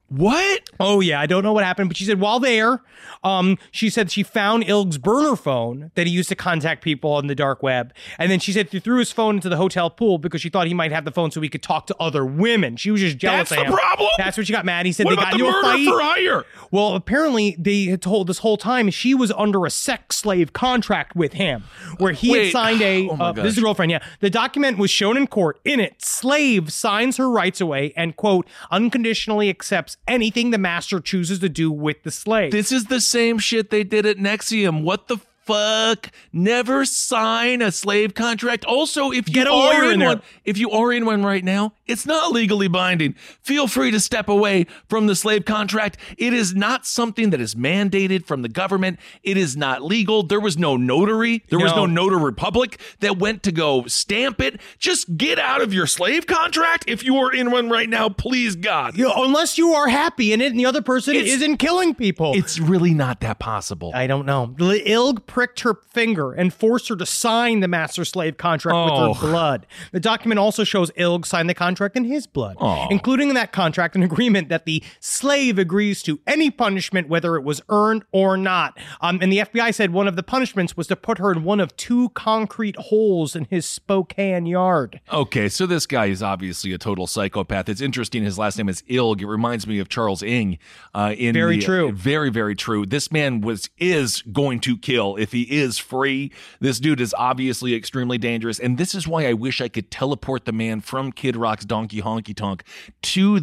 What? Oh, yeah. I don't know what happened, but she said while there, she said she found Ilg's burner phone that he used to contact people on the dark web. And then she said he threw his phone into the hotel pool because she thought he might have the phone so he could talk to other women. She was just jealous of him. That's the problem? That's what she got mad. He said what they about got the into a fight. murder for hire? Well, apparently they had told this whole time she was under a sex slave contract with him where he had signed this is the girlfriend, yeah. The document was shown in court. In it, slave signs her rights away and, quote, unconditionally accepts anything the master chooses to do with the slave. This is the same shit they did at NXIVM. What the fuck? Never sign a slave contract. Also, if you are in one right now, it's not legally binding. Feel free to step away from the slave contract. It is not something that is mandated from the government. It is not legal. There was no notary. There was no notary public that went to go stamp it. Just get out of your slave contract. If you are in one right now, please God. Unless you are happy in it and the other person isn't killing people. It's really not that possible. I don't know. Ilg pricked her finger and forced her to sign the master slave contract with her blood. The document also shows Ilg signed the contract in his blood, including in that contract an agreement that the slave agrees to any punishment, whether it was earned or not. And the FBI said one of the punishments was to put her in one of 2 concrete holes in his Spokane yard. Okay, so this guy is obviously a total psychopath. It's interesting. His last name is Ilg. It reminds me of Charles Ng. Very true. Very, very true. This man is going to kill if he is free. This dude is obviously extremely dangerous, and this is why I wish I could teleport the man from Kid Rock's Donkey Honky Tonk to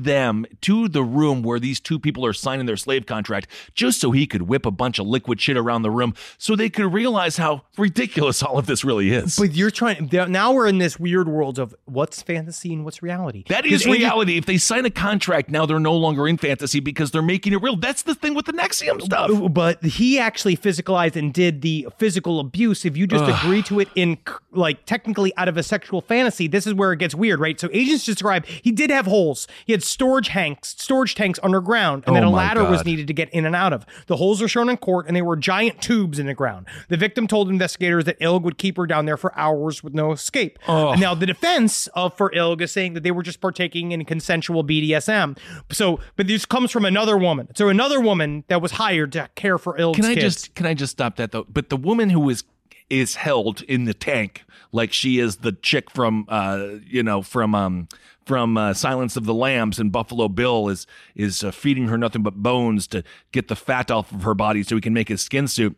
the room where these 2 people are signing their slave contract, just so he could whip a bunch of liquid shit around the room so they could realize how ridiculous all of this really is. But now we're in this weird world of what's fantasy and what's reality. That is reality. If they sign a contract, now they're no longer in fantasy because they're making it real. That's the thing with the NXIVM stuff. But he actually physicalized and did the physical abuse. If you just agree to it in, like, technically out of a sexual fantasy, this is where it gets weird, right? So agents describe he did have holes. He had storage tanks underground, and then a ladder was needed to get in and out of. The holes are shown in court, and they were giant tubes in the ground. The victim told investigators that Ilg would keep her down there for hours with no escape. Now, the defense for Ilg is saying that they were just partaking in consensual BDSM. But this comes from another woman. So another woman that was hired to care for Ilg's kids. Can I just stop that though? But the woman who is held in the tank like she is the chick from Silence of the Lambs, and Buffalo Bill is feeding her nothing but bones to get the fat off of her body so he can make his skin suit.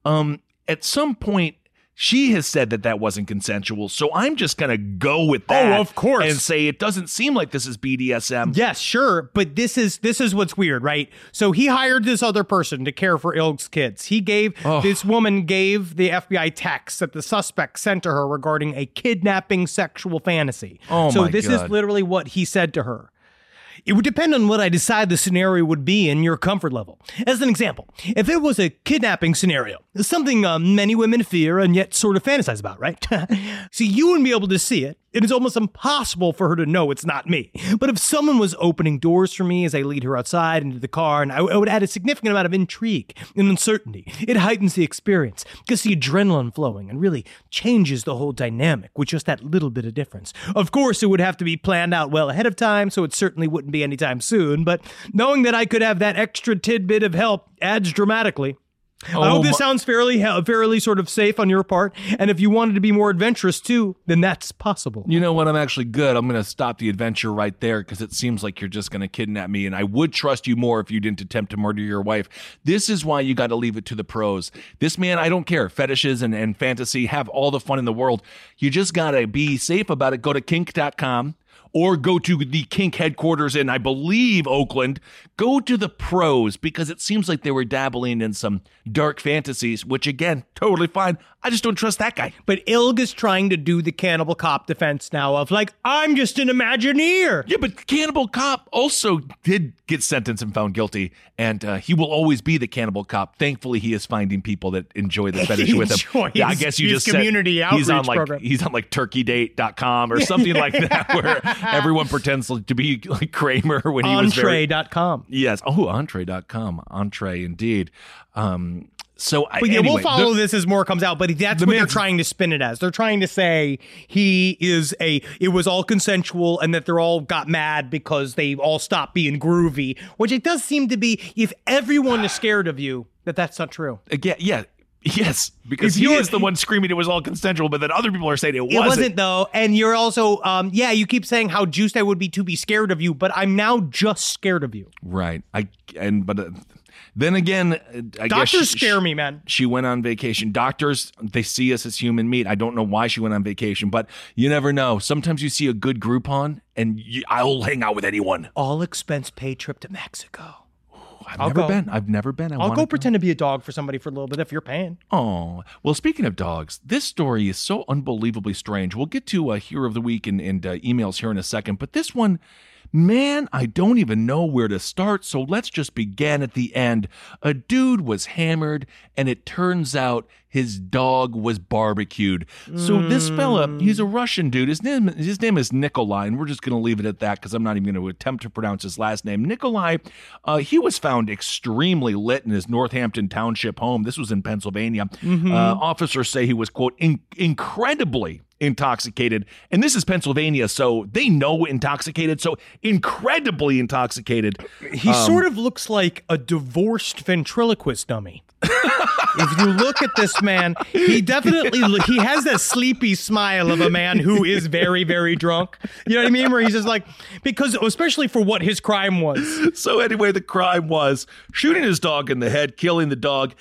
At some point, she has said that wasn't consensual, so I'm just going to go with that. Oh, of course. And say it doesn't seem like this is BDSM. Yes, sure, but this is what's weird, right? So he hired this other person to care for Ilg's kids. This woman gave the FBI text that the suspect sent to her regarding a kidnapping sexual fantasy. So this is literally what he said to her. It would depend on what I decide the scenario would be and your comfort level. As an example, if it was a kidnapping scenario, something many women fear and yet sort of fantasize about, right? See, you wouldn't be able to see it. It is almost impossible for her to know it's not me. But if someone was opening doors for me as I lead her outside into the car, and I would add a significant amount of intrigue and uncertainty, it heightens the experience, gets the adrenaline flowing, and really changes the whole dynamic with just that little bit of difference. Of course, it would have to be planned out well ahead of time, so it certainly wouldn't be anytime soon, but knowing that I could have that extra tidbit of help adds dramatically. I hope this sounds fairly sort of safe on your part. And if you wanted to be more adventurous too, then that's possible. You know what? I'm actually good. I'm going to stop the adventure right there because it seems like you're just going to kidnap me. And I would trust you more if you didn't attempt to murder your wife. This is why you got to leave it to the pros. This man, I don't care. Fetishes and fantasy, have all the fun in the world. You just got to be safe about it. Go to kink.com. Or go to the kink headquarters in, I believe, Oakland. Go to the pros, because it seems like they were dabbling in some dark fantasies, which, again, totally fine. I just don't trust that guy. But Ilg is trying to do the Cannibal Cop defense now of, like, I'm just an Imagineer. Yeah, but Cannibal Cop also did get sentenced and found guilty, and he will always be the Cannibal Cop. Thankfully, he is finding people that enjoy the fetish with him. Yeah, I guess you just community said outreach program. He's on like turkeydate.com or something like that, where everyone pretends to be like Kramer when he was Entree.com. Yes. Oh, entree.com. Entree, indeed. we'll follow this as more comes out, but that's what they're trying to spin it as. They're trying to say it was all consensual and that they're all got mad because they all stopped being groovy, which it does seem to be if everyone is scared of you, that's not true. Again, yeah. Yes, because he is the one screaming it was all consensual, but then other people are saying it wasn't. It wasn't, though. And you're also, you keep saying how juiced I would be to be scared of you, but I'm now just scared of you. Right. Then again, I guess doctors scare me, man. She went on vacation. Doctors, they see us as human meat. I don't know why she went on vacation, but you never know. Sometimes you see a good Groupon, and I'll hang out with anyone. All expense paid trip to Mexico. I've never been. I'll go pretend to be a dog for somebody for a little bit if you're paying. Oh, well, speaking of dogs, this story is so unbelievably strange. We'll get to Hero of the Week and emails here in a second, but this one, man, I don't even know where to start, so let's just begin at the end. A dude was hammered, and it turns out his dog was barbecued. So this fella, he's a Russian dude. His name is Nikolai, and we're just going to leave it at that because I'm not even going to attempt to pronounce his last name. Nikolai, he was found extremely lit in his Northampton Township home. This was in Pennsylvania. Officers say he was, quote, incredibly intoxicated. And this is Pennsylvania, so they know intoxicated, so incredibly intoxicated. He sort of looks like a divorced ventriloquist dummy. If you look at this man, he has that sleepy smile of a man who is very, very drunk. You know what I mean? Where he's just like, because especially for what his crime was. So anyway, the crime was shooting his dog in the head, killing the dog,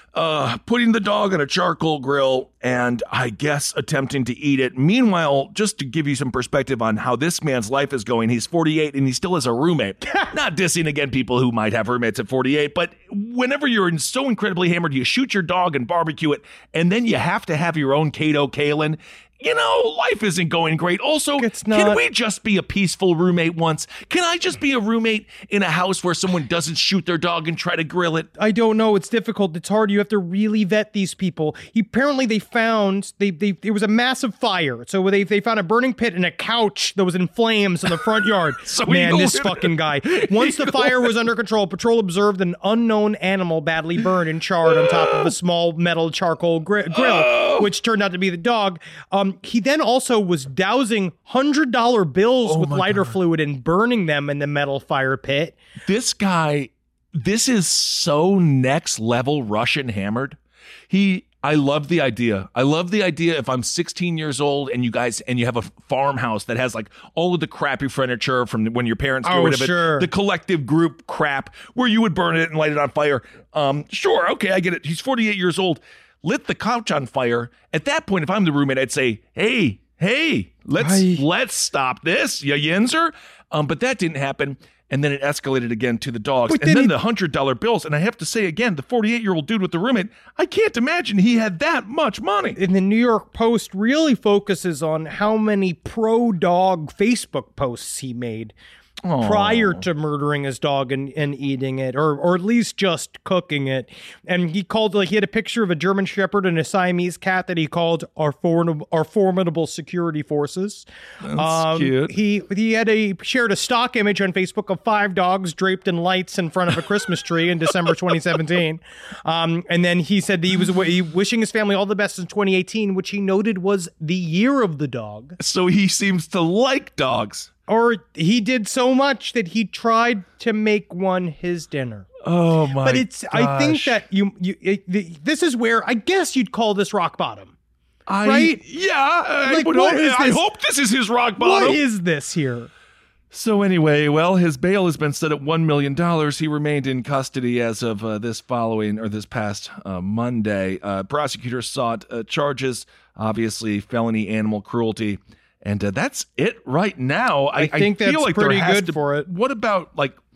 putting the dog on a charcoal grill, and I guess attempting to eat it. Meanwhile, just to give you some perspective on how this man's life is going, he's 48 and he still has a roommate. Not dissing again people who might have roommates at 48, but whenever you're so incredibly hammered, you shoot your dog and barbecue it, and then you have to have your own Kato Kalin. You know, life isn't going great. Also, can we just be a peaceful roommate once? Can I just be a roommate in a house where someone doesn't shoot their dog and try to grill it? I don't know. It's difficult. It's hard. You have to really vet these people. Apparently, they found there was a massive fire. So they found a burning pit and a couch that was in flames in the front yard. This fucking guy. Once the fire was under control, patrol observed an unknown animal badly burned and charred on top of a small metal charcoal grill, which turned out to be the dog. He then also was dousing $100 bills with lighter fluid and burning them in the metal fire pit. This guy, this is so next level Russian hammered. I love the idea. I love the idea if I'm 16 years old and you have a farmhouse that has like all of the crappy furniture from when your parents got rid of it. The collective group crap where you would burn it and light it on fire. Sure. Okay. I get it. He's 48 years old. Lit the couch on fire. At that point, if I'm the roommate, I'd say, hey, let's stop this, ya yinzer. But that didn't happen. And then it escalated again to the dogs. And then the $100 bills. And I have to say again, the 48-year-old dude with the roommate, I can't imagine he had that much money. And the New York Post really focuses on how many pro-dog Facebook posts he made prior to murdering his dog and eating it, or at least just cooking it. And he had a picture of a German Shepherd and a Siamese cat that he called our formidable security forces. That's cute. He shared a stock image on Facebook of 5 dogs draped in lights in front of a Christmas tree in December 2017. And then he said that he was wishing his family all the best in 2018, which he noted was the year of the dog. So he seems to like dogs. Or he did so much that he tried to make one his dinner. Oh my! But I think that this is where I guess you'd call this rock bottom, right? Yeah. I hope this is his rock bottom. What is this here? So anyway, his bail has been set at $1 million. He remained in custody as of this past Monday. Prosecutors sought charges, obviously felony animal cruelty. And that's it right now. I think that's feel like pretty good for it. What about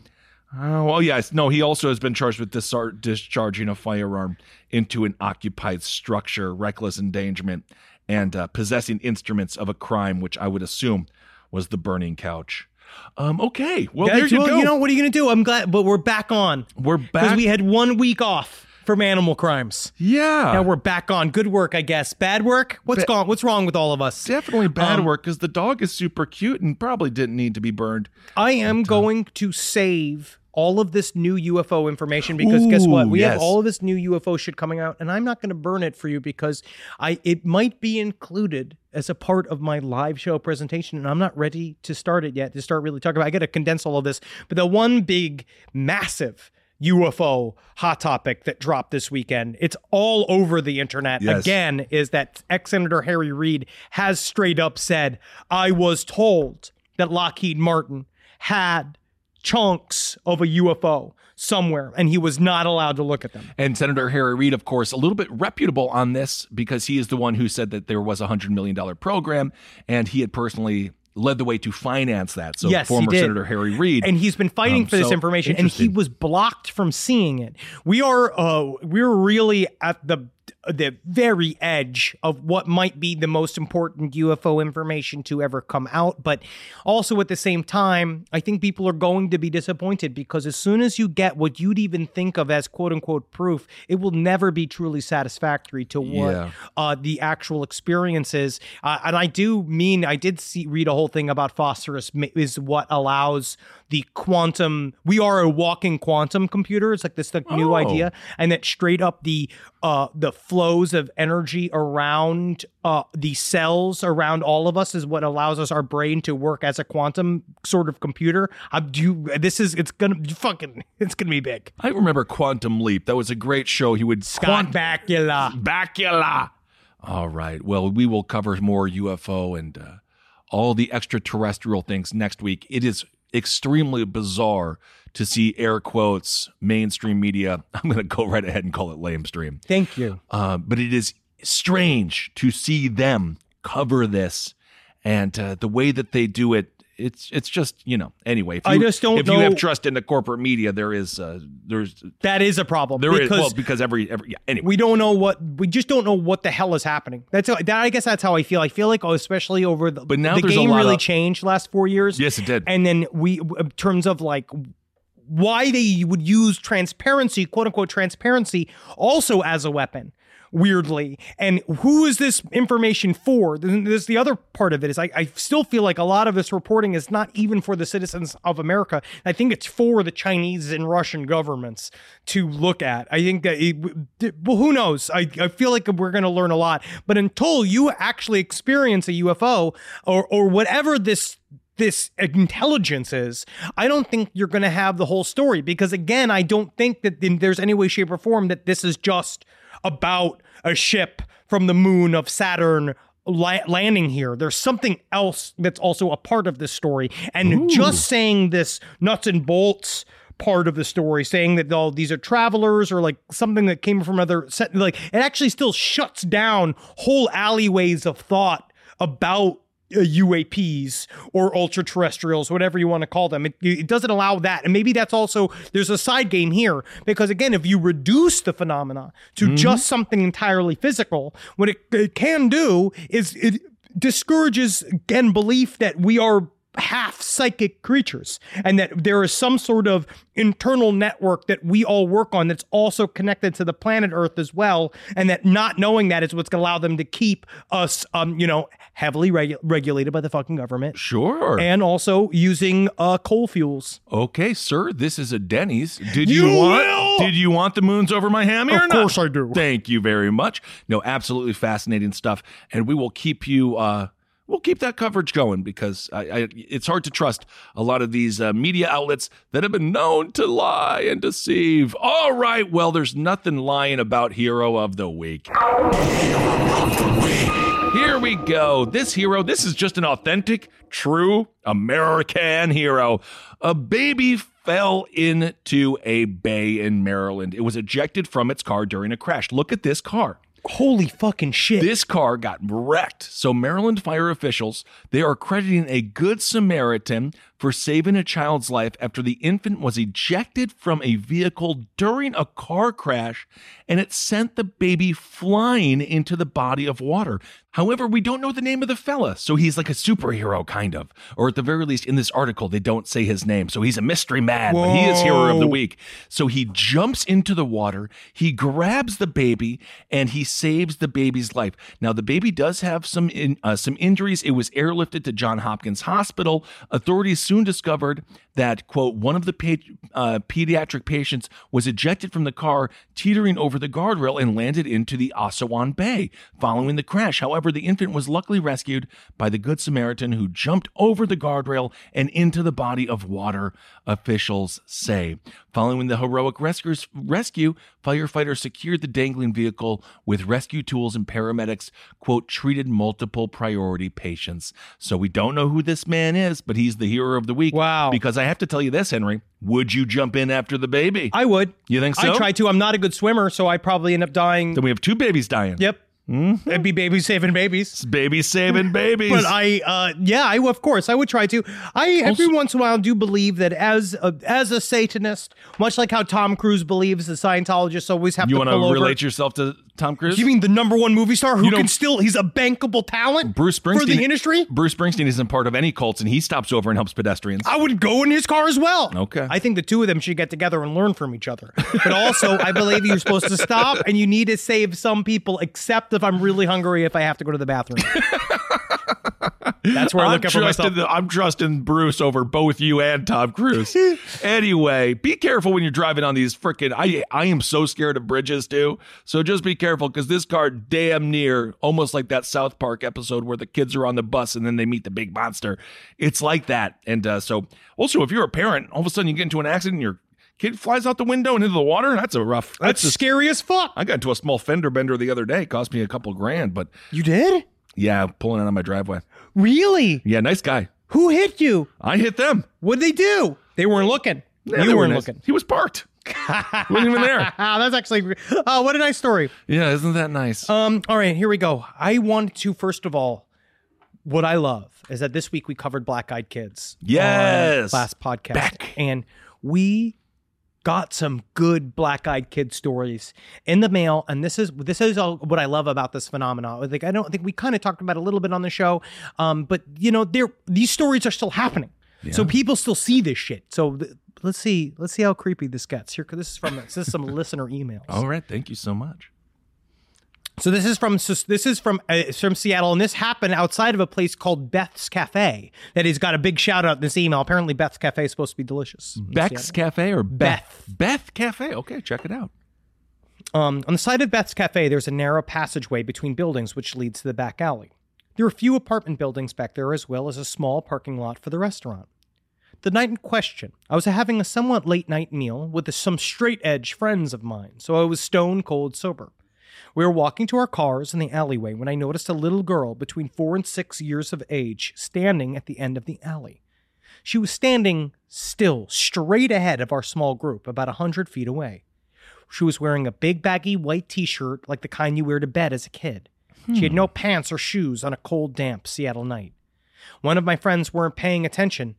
he also has been charged with discharging a firearm into an occupied structure, reckless endangerment, and possessing instruments of a crime, which I would assume was the burning couch. Okay, there you go. You know, what are you going to do? I'm glad, but we're back on. We're back. Because we had 1 week off from animal crimes. Yeah. Now we're back on. Good work, I guess. Bad work? What's wrong with all of us? Definitely bad work, because the dog is super cute and probably didn't need to be burned. I am going to save all of this new UFO information because guess what? We have all of this new UFO shit coming out, and I'm not going to burn it for you because it might be included as a part of my live show presentation, and I'm not ready to start it yet, to start really talking about. I got to condense all of this, but the one big, massive UFO hot topic that dropped this weekend, it's all over the internet, again, is that ex-Senator Harry Reid has straight up said, I was told that Lockheed Martin had chunks of a UFO somewhere, and he was not allowed to look at them. And Senator Harry Reid, of course, a little bit reputable on this because he is the one who said that there was a $100 million program, and he had personally led the way to finance that. So former Senator Harry Reid. And he's been fighting for this information, and he was blocked from seeing it. We're really at the very edge of what might be the most important UFO information to ever come out. But also at the same time, I think people are going to be disappointed because as soon as you get what you'd even think of as quote unquote proof, it will never be truly satisfactory to what the actual experience is. And I did read a whole thing about phosphorus is what allows the quantum. We are a walking quantum computer. It's like this new idea, and that straight up the flows of energy around the cells around all of us is what allows our brain to work as a quantum sort of computer. It's gonna be big. I remember Quantum Leap. That was a great show. He would Scott Bakula. All right. Well, we will cover more UFO and all the extraterrestrial things next week. It is extremely bizarre to see air quotes mainstream media. I'm going to go right ahead and call it lamestream. Thank you. But it is strange to see them cover this and the way that they do it. It's just, anyway, if you have trust in the corporate media, there's that is a problem. Because every anyway. We just don't know what the hell is happening. I guess that's how I feel. I feel like, especially over the game really changed last 4 years. Yes, it did. And then in terms of like why they would use transparency, quote unquote transparency, also as a weapon. Weirdly. And who is this information for? There's the other part of it is I still feel like a lot of this reporting is not even for the citizens of America. I think it's for the Chinese and Russian governments to look at. I think that, who knows? I feel like we're going to learn a lot. But until you actually experience a UFO or whatever this intelligence is, I don't think you're going to have the whole story. Because again, I don't think that there's any way, shape, or form that this is just about a ship from the moon of Saturn landing here. There's something else that's also a part of this story. And just saying this nuts and bolts part of the story, saying that these are travelers or like something that came from other set, like it actually still shuts down whole alleyways of thought about UAPs or ultra terrestrials, whatever you want to call them. It doesn't allow that. And maybe that's also, there's a side game here, because again, if you reduce the phenomena to just something entirely physical, what it can do is it discourages, again, belief that we are half psychic creatures and that there is some sort of internal network that we all work on that's also connected to the planet Earth as well, and that not knowing that is what's going to allow them to keep us heavily regulated by the fucking government. Sure. And also using coal fuels. Okay, sir, this is a Denny's. Did you want the moons over my hammy or not? Of course I do. Thank you very much. No, absolutely fascinating stuff, and we will keep you we'll keep that coverage going, because it's hard to trust a lot of these media outlets that have been known to lie and deceive. All right, well, there's nothing lying about Hero of the Week. Here we go. This is just an authentic, true American hero. A baby fell into a bay in Maryland. It was ejected from its car during a crash. Look at this car. Holy fucking shit. This car got wrecked. So Maryland fire officials, they are crediting a Good Samaritan for saving a child's life after the infant was ejected from a vehicle during a car crash, and it sent the baby flying into the body of water. However, we don't know the name of the fella, so he's like a superhero, kind of. Or at the very least, in this article, they don't say his name, so he's a mystery man, but he is Hero of the Week. So he jumps into the water, he grabs the baby, and he saves the baby's life. Now, the baby does have some injuries. It was airlifted to Johns Hopkins Hospital. Authorities soon soon discovered that, quote, one of the pediatric patients was ejected from the car, teetering over the guardrail and landed into the Assawan Bay following the crash. However, the infant was luckily rescued by the Good Samaritan who jumped over the guardrail and into the body of water, officials say. Following the heroic rescue, firefighters secured the dangling vehicle with rescue tools, and paramedics, quote, treated multiple priority patients. So we don't know who this man is, but he's the hero of the week. Wow. Because I have to tell you this, Henry, would you jump in after the baby? I would. You think so? I try to. I'm not a good swimmer, so I probably end up dying. Then we have 2 babies dying. Yep. Mm-hmm. It'd be babies saving babies. It's babies saving babies. But of course, I would try to. Every once in a while do believe that as a Satanist, much like how Tom Cruise believes the Scientologists always have to pull over. You want to relate yourself to Tom Cruise? You mean the #1 movie star who he's a bankable talent Bruce Springsteen, for the industry? Bruce Springsteen isn't part of any cults, and he stops over and helps pedestrians. I would go in his car as well. Okay. I think the two of them should get together and learn from each other. But also, I believe you're supposed to stop and you need to save some people, except if I'm really hungry, if I have to go to the bathroom. That's where I look up for myself. I'm trusting Bruce over both you and Tom Cruise. Anyway, be careful when you're driving on these frickin' I am so scared of bridges too. So just be careful, because this car damn near, almost like that South Park episode where the kids are on the bus and then they meet the big monster. It's like that. And so also, if you're a parent, all of a sudden you get into an accident and your kid flies out the window and into the water. That's scary as fuck. I got into a small fender bender the other day. It cost me a couple $grand, but you did? Yeah, pulling it on my driveway. Really? Yeah, nice guy. Who hit you? I hit them. What'd they do? They weren't looking. Yeah, you weren't looking. He was parked. He wasn't even there. That's actually, what a nice story. Yeah, isn't that nice? All right, here we go. I wanted to, first of all, what I love is that this week we covered Black Eyed Kids. Yes. Last podcast. And we got some good Black Eyed Kid stories in the mail, and this is all what I love about this phenomenon. Like, I don't think we kind of talked about it a little bit on the show, but these stories are still happening, so people still see this shit. So let's see how creepy this gets. Here, this is some listener emails. All right, thank you so much. So this is from Seattle, and this happened outside of a place called Beth's Cafe that has got a big shout out in this email. Apparently, Beth's Cafe is supposed to be delicious. Beck's Cafe or Beth Cafe? Okay, check it out. On the side of Beth's Cafe, there's a narrow passageway between buildings which leads to the back alley. There are a few apartment buildings back there, as well as a small parking lot for the restaurant. The night in question, I was having a somewhat late night meal with some straight edge friends of mine, so I was stone cold sober. We were walking to our cars in the alleyway when I noticed a little girl between 4 and 6 years of age standing at the end of the alley. She was standing still, straight ahead of our small group, about 100 feet away. She was wearing a big baggy white t-shirt like the kind you wear to bed as a kid. She had no pants or shoes on a cold, damp Seattle night. One of my friends wasn't paying attention,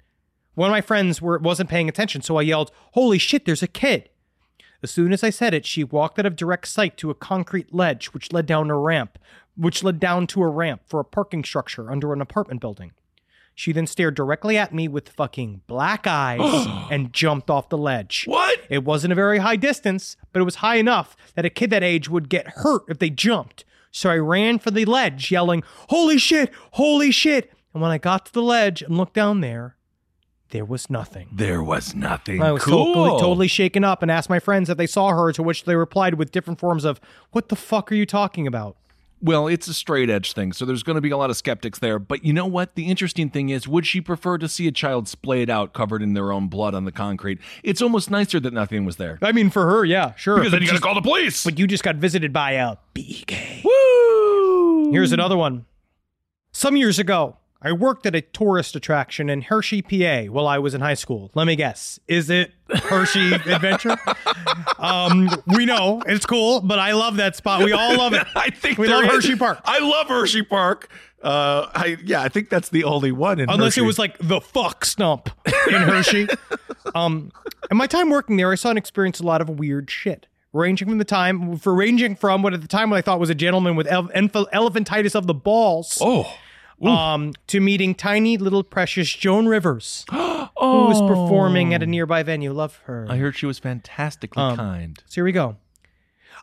so I yelled, "Holy shit, there's a kid!" As soon as I said it, she walked out of direct sight to a concrete ledge which led down to a ramp for a parking structure under an apartment building. She then stared directly at me with fucking black eyes and jumped off the ledge. What? It wasn't a very high distance, but it was high enough that a kid that age would get hurt if they jumped. So I ran for the ledge yelling, "Holy shit, holy shit." And when I got to the ledge and looked down there was nothing. There was nothing. I was totally shaken up and asked my friends if they saw her, to which they replied with different forms of, "What the fuck are you talking about?" Well, it's a straight edge thing, so there's going to be a lot of skeptics there. But you know what? The interesting thing is, would she prefer to see a child splayed out, covered in their own blood on the concrete? It's almost nicer that nothing was there. I mean, for her, yeah, sure. Because then you got to call the police. But you just got visited by a BK. Woo! Here's another one. Some years ago, I worked at a tourist attraction in Hershey, PA while I was in high school. Let me guess. Is it Hershey Adventure? We know. It's cool, but I love that spot. We all love it. I think we love Hershey Park. I love Hershey Park. I think that's the only one in Unless Hershey. It was like the fuck stump in Hershey. In my time working there, I saw and experienced a lot of weird shit. Ranging from what at the time I thought was a gentleman with elephantitis of the balls. To meeting tiny little precious Joan Rivers, who was performing at a nearby venue. Love her. I heard she was fantastically kind. So here we go.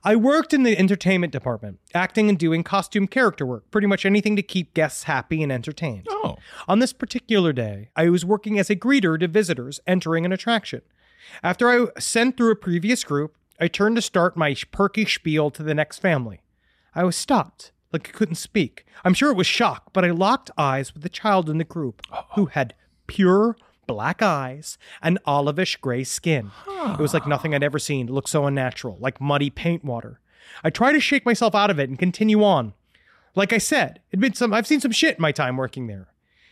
I worked in the entertainment department, acting and doing costume character work, pretty much anything to keep guests happy and entertained. Oh. On this particular day, I was working as a greeter to visitors entering an attraction. After I sent through a previous group, I turned to start my perky spiel to the next family. I was stopped, like I couldn't speak. I'm sure it was shock, but I locked eyes with the child in the group who had pure black eyes and olivish gray skin. It was like nothing I'd ever seen. It looked so unnatural, like muddy paint water. I tried to shake myself out of it and continue on. Like I said, I've seen some shit in my time working there.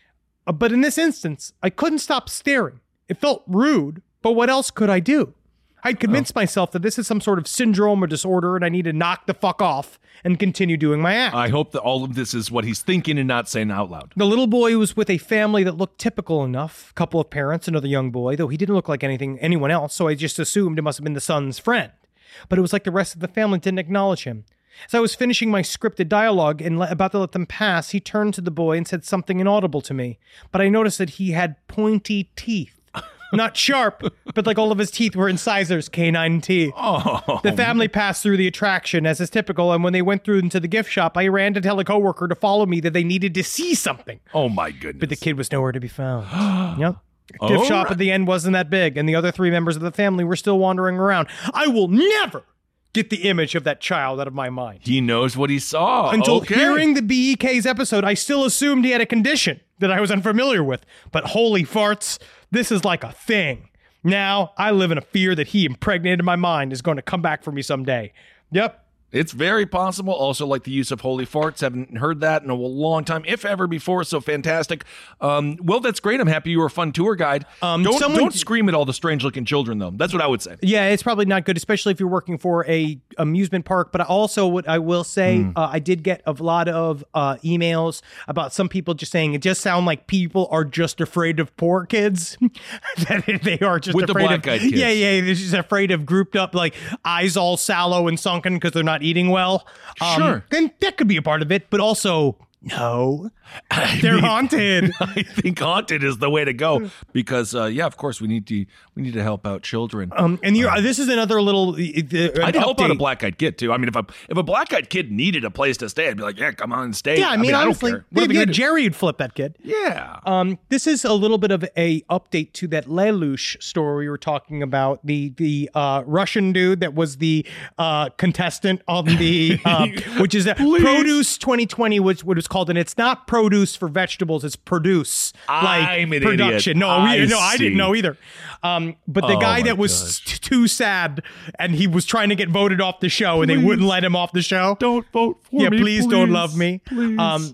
But in this instance, I couldn't stop staring. It felt rude, but what else could I do? I'd convinced myself that this is some sort of syndrome or disorder and I need to knock the fuck off and continue doing my act. I hope that all of this is what he's thinking and not saying out loud. The little boy was with a family that looked typical enough. A couple of parents, another young boy, though he didn't look like anyone else, so I just assumed it must have been the son's friend. But it was like the rest of the family didn't acknowledge him. As I was finishing my scripted dialogue and about to let them pass, he turned to the boy and said something inaudible to me. But I noticed that he had pointy teeth. Not sharp, but like all of his teeth were incisors, canine teeth. Oh. The family passed through the attraction, as is typical, and when they went through into the gift shop, I ran to tell a coworker to follow me that they needed to see something. Oh, my goodness. But the kid was nowhere to be found. Yep. Gift shop at the end wasn't that big, and the other 3 members of the family were still wandering around. I will never get the image of that child out of my mind. He knows what he saw. Until hearing the BEK's episode, I still assumed he had a condition that I was unfamiliar with. But holy farts, this is like a thing. Now, I live in a fear that he impregnated my mind is going to come back for me someday. Yep. It's very possible. Also, like the use of holy farts. Haven't heard that in a long time, if ever before. So fantastic. Well, that's great. I'm happy you were a fun tour guide. Don't scream at all the strange-looking children, though. That's what I would say. Yeah, it's probably not good, especially if you're working for a amusement park. But also, what I will say, I did get a lot of emails about some people just saying it just sound like people are just afraid of poor kids. That they are just with afraid the black-eyed kids. Yeah, they're just afraid of grouped up, like eyes all sallow and sunken because they're not eating well. Sure. Then that could be a part of it, but also, no, they're haunted. I think haunted is the way to go because, of course, we need to help out children. And this is another little. I'd help out a black-eyed kid too. I mean, if a black-eyed kid needed a place to stay, I'd be like, yeah, come on and stay. Yeah, I mean honestly, I don't care. Jerry would flip that kid. Yeah. This is a little bit of a update to that Lelouch story we were talking about. The Russian dude that was the contestant on the which is Produce 2020, which was called, and it's not produce for vegetables, it's produce like production. Idiot. I didn't know either. But the guy that was too sad and he was trying to get voted off the show and they wouldn't let him off the show. Don't vote for me. Please don't love me. Please.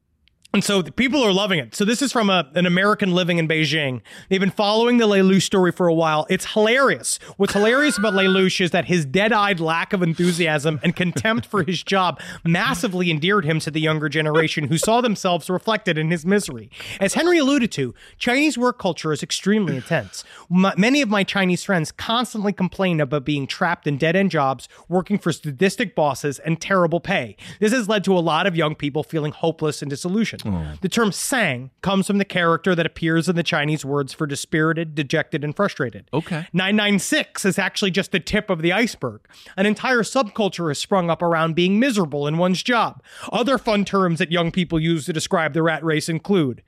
And so the people are loving it. So this is from an American living in Beijing. They've been following the Lelouch story for a while. It's hilarious. What's hilarious about Lelouch is that his dead-eyed lack of enthusiasm and contempt for his job massively endeared him to the younger generation who saw themselves reflected in his misery. As Henry alluded to, Chinese work culture is extremely intense. Many of my Chinese friends constantly complain about being trapped in dead-end jobs, working for sadistic bosses, and terrible pay. This has led to a lot of young people feeling hopeless and disillusioned. The term sang comes from the character that appears in the Chinese words for dispirited, dejected, and frustrated. Okay. 996 is actually just the tip of the iceberg. An entire subculture has sprung up around being miserable in one's job. Other fun terms that young people use to describe the rat race include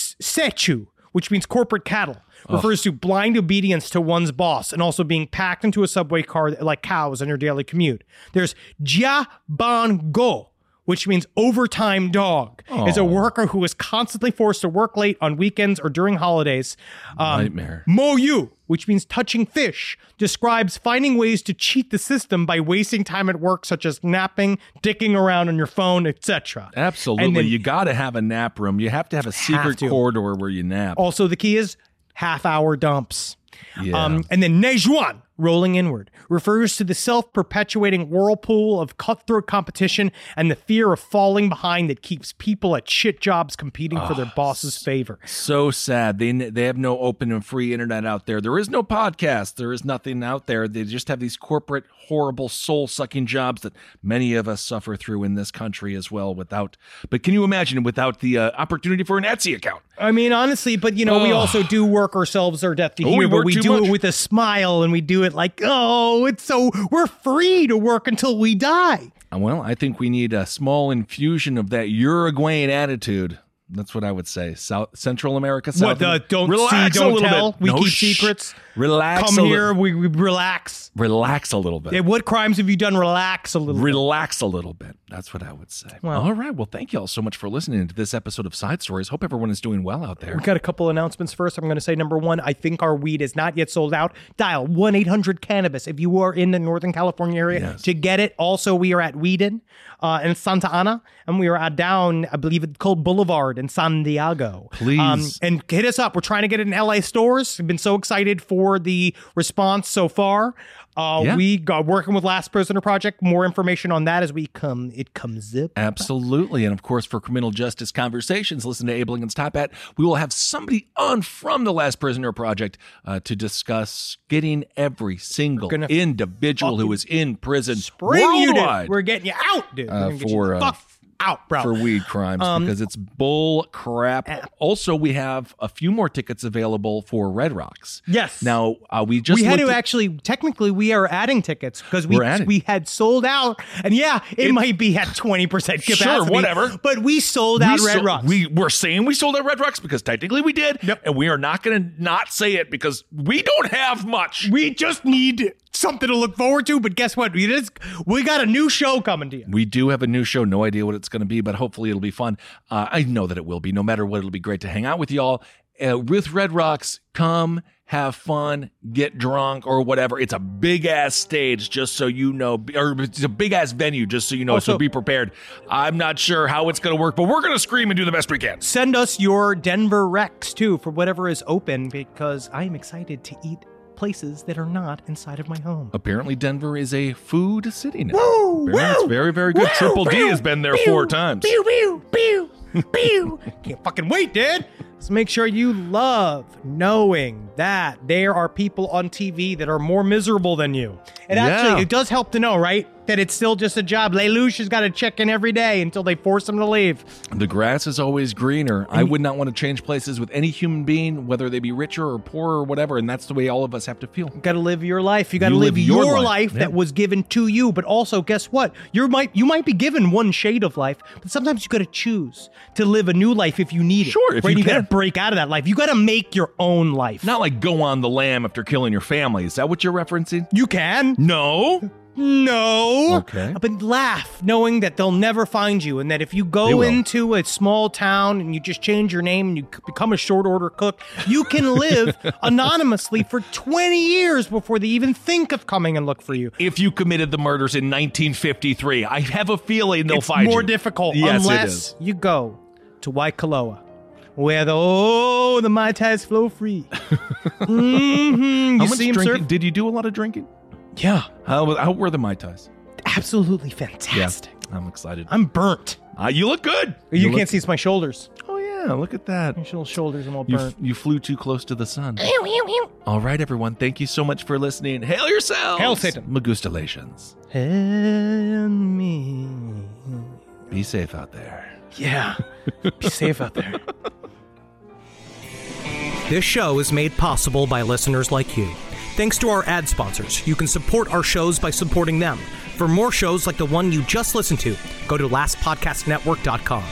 sechu, which means corporate cattle, refers to blind obedience to one's boss and also being packed into a subway car like cows on your daily commute. There's jia ban go, which means overtime dog, is a worker who is constantly forced to work late on weekends or during holidays. Nightmare. Mo yu, which means touching fish, describes finding ways to cheat the system by wasting time at work, such as napping, dicking around on your phone, etc. Absolutely. You got to have a nap room. You have to have a secret corridor where you nap. Also, the key is half-hour dumps. Yeah. And then Nejuan, rolling inward, refers to the self-perpetuating whirlpool of cutthroat competition and the fear of falling behind that keeps people at shit jobs competing for their boss's favor. So sad. They have no open and free internet out there. There is no podcast. There is nothing out there. They just have these corporate, horrible, soul-sucking jobs that many of us suffer through in this country as well but can you imagine without the opportunity for an Etsy account? I mean, honestly, but we also do work ourselves our death. We work but we do it with a smile, and we do it like, oh, we're free to work until we die. Well, I think we need a small infusion of that Uruguayan attitude. That's what I would say. Central America, South America. Don't relax see, don't tell. We keep secrets. Relax. Come here, we relax. Relax a little bit. Yeah, what crimes have you done? Relax a little bit. Relax a little bit. That's what I would say. Well, all right. Well, thank you all so much for listening to this episode of Side Stories. Hope everyone is doing well out there. We've got a couple announcements first. I'm going to say, number one, I think our weed is not yet sold out. Dial 1-800-CANNABIS if you are in the Northern California area to get it. Also, we are at Whedon in Santa Ana, and we are down, I believe it's called Boulevard in San Diego. Please. And hit us up. We're trying to get it in LA stores. We've been so excited for the response so far. We got working with Last Prisoner Project. More information on that as it comes up. Absolutely. And of course, for Criminal Justice Conversations, listen to Abe Lincoln's Top Hat. We will have somebody on from the Last Prisoner Project to discuss getting every single individual who is in prison worldwide. We're getting you out, dude. Out, bro. For weed crimes because it's bull crap. Also, we have a few more tickets available for Red Rocks. Yes. Now, we technically, we are adding tickets because we had sold out. And it might be at 20% capacity. Sure, whatever. But we sold out Red Rocks. We're saying we sold out Red Rocks because technically we did. Yep. And we are not going to not say it because we don't have much. We just need something to look forward to. But guess what? We got a new show coming to you. We do have a new show. No idea what it's going to be, but hopefully it'll be fun. I know that it will be. No matter what, it'll be great to hang out with y'all. With Red Rocks, come, have fun, get drunk, or whatever. It's a big-ass stage, just so you know, or it's a big-ass venue, just so you know, so be prepared. I'm not sure how it's going to work, but we're going to scream and do the best we can. Send us your Denver Recs, too, for whatever is open, because I'm excited to eat places that are not inside of my home. Apparently, Denver is a food city now. It's very, very good. Triple D has been there 4 times. Can't fucking wait, dude. So make sure you love knowing that there are people on TV that are more miserable than you. And actually, it does help to know, right? That it's still just a job. Lelouch has got to check in every day until they force him to leave. The grass is always greener. I would not want to change places with any human being, whether they be richer or poorer or whatever, and that's the way all of us have to feel. You got to live your life. You got to live your life that was given to you. But also, guess what? You might be given one shade of life, but sometimes you got to choose to live a new life if you need it. Sure, if you got to break out of that life. You got to make your own life. Not like go on the lam after killing your family. Is that what you're referencing? You can. No. Okay. But laugh, knowing that they'll never find you, and that if you go into a small town and you just change your name and you become a short order cook, you can live anonymously for 20 years before they even think of coming and look for you. If you committed the murders in 1953, I have a feeling they'll find you. It's more difficult unless you go to Waikoloa, where the Mai Tais flow free. How much drinking? Did you do a lot of drinking? Yeah. How were the Mai Tais? Absolutely fantastic. Yeah, I'm excited. I'm burnt. You look good. You can't see my shoulders. Oh, yeah. Look at that. My little shoulders are all burnt. You flew too close to the sun. All right, everyone. Thank you so much for listening. Hail yourselves. Hail Satan. Magustalations. Hail me. Be safe out there. Yeah. Be safe out there. This show is made possible by listeners like you. Thanks to our ad sponsors, you can support our shows by supporting them. For more shows like the one you just listened to, go to lastpodcastnetwork.com.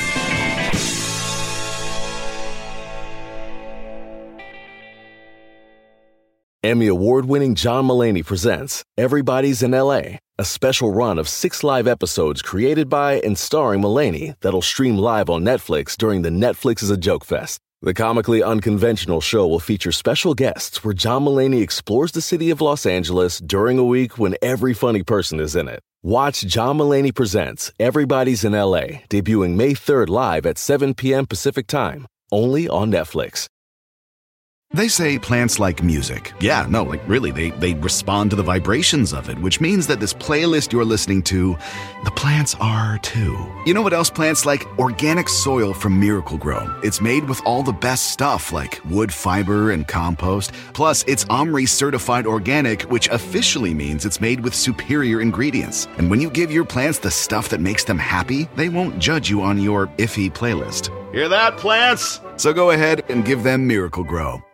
Emmy award-winning John Mulaney presents Everybody's in L.A., a special run of 6 live episodes created by and starring Mulaney that'll stream live on Netflix during the Netflix is a Joke Fest. The comically unconventional show will feature special guests where John Mulaney explores the city of Los Angeles during a week when every funny person is in it. Watch John Mulaney Presents Everybody's in L.A., debuting May 3rd live at 7 p.m. Pacific Time, only on Netflix. They say plants like music. Yeah, no, like really, they respond to the vibrations of it, which means that this playlist you're listening to, the plants are too. You know what else plants like? Organic soil from Miracle-Gro. It's made with all the best stuff like wood fiber and compost. Plus, it's OMRI certified organic, which officially means it's made with superior ingredients. And when you give your plants the stuff that makes them happy, they won't judge you on your iffy playlist. Hear that, plants? So go ahead and give them Miracle-Gro.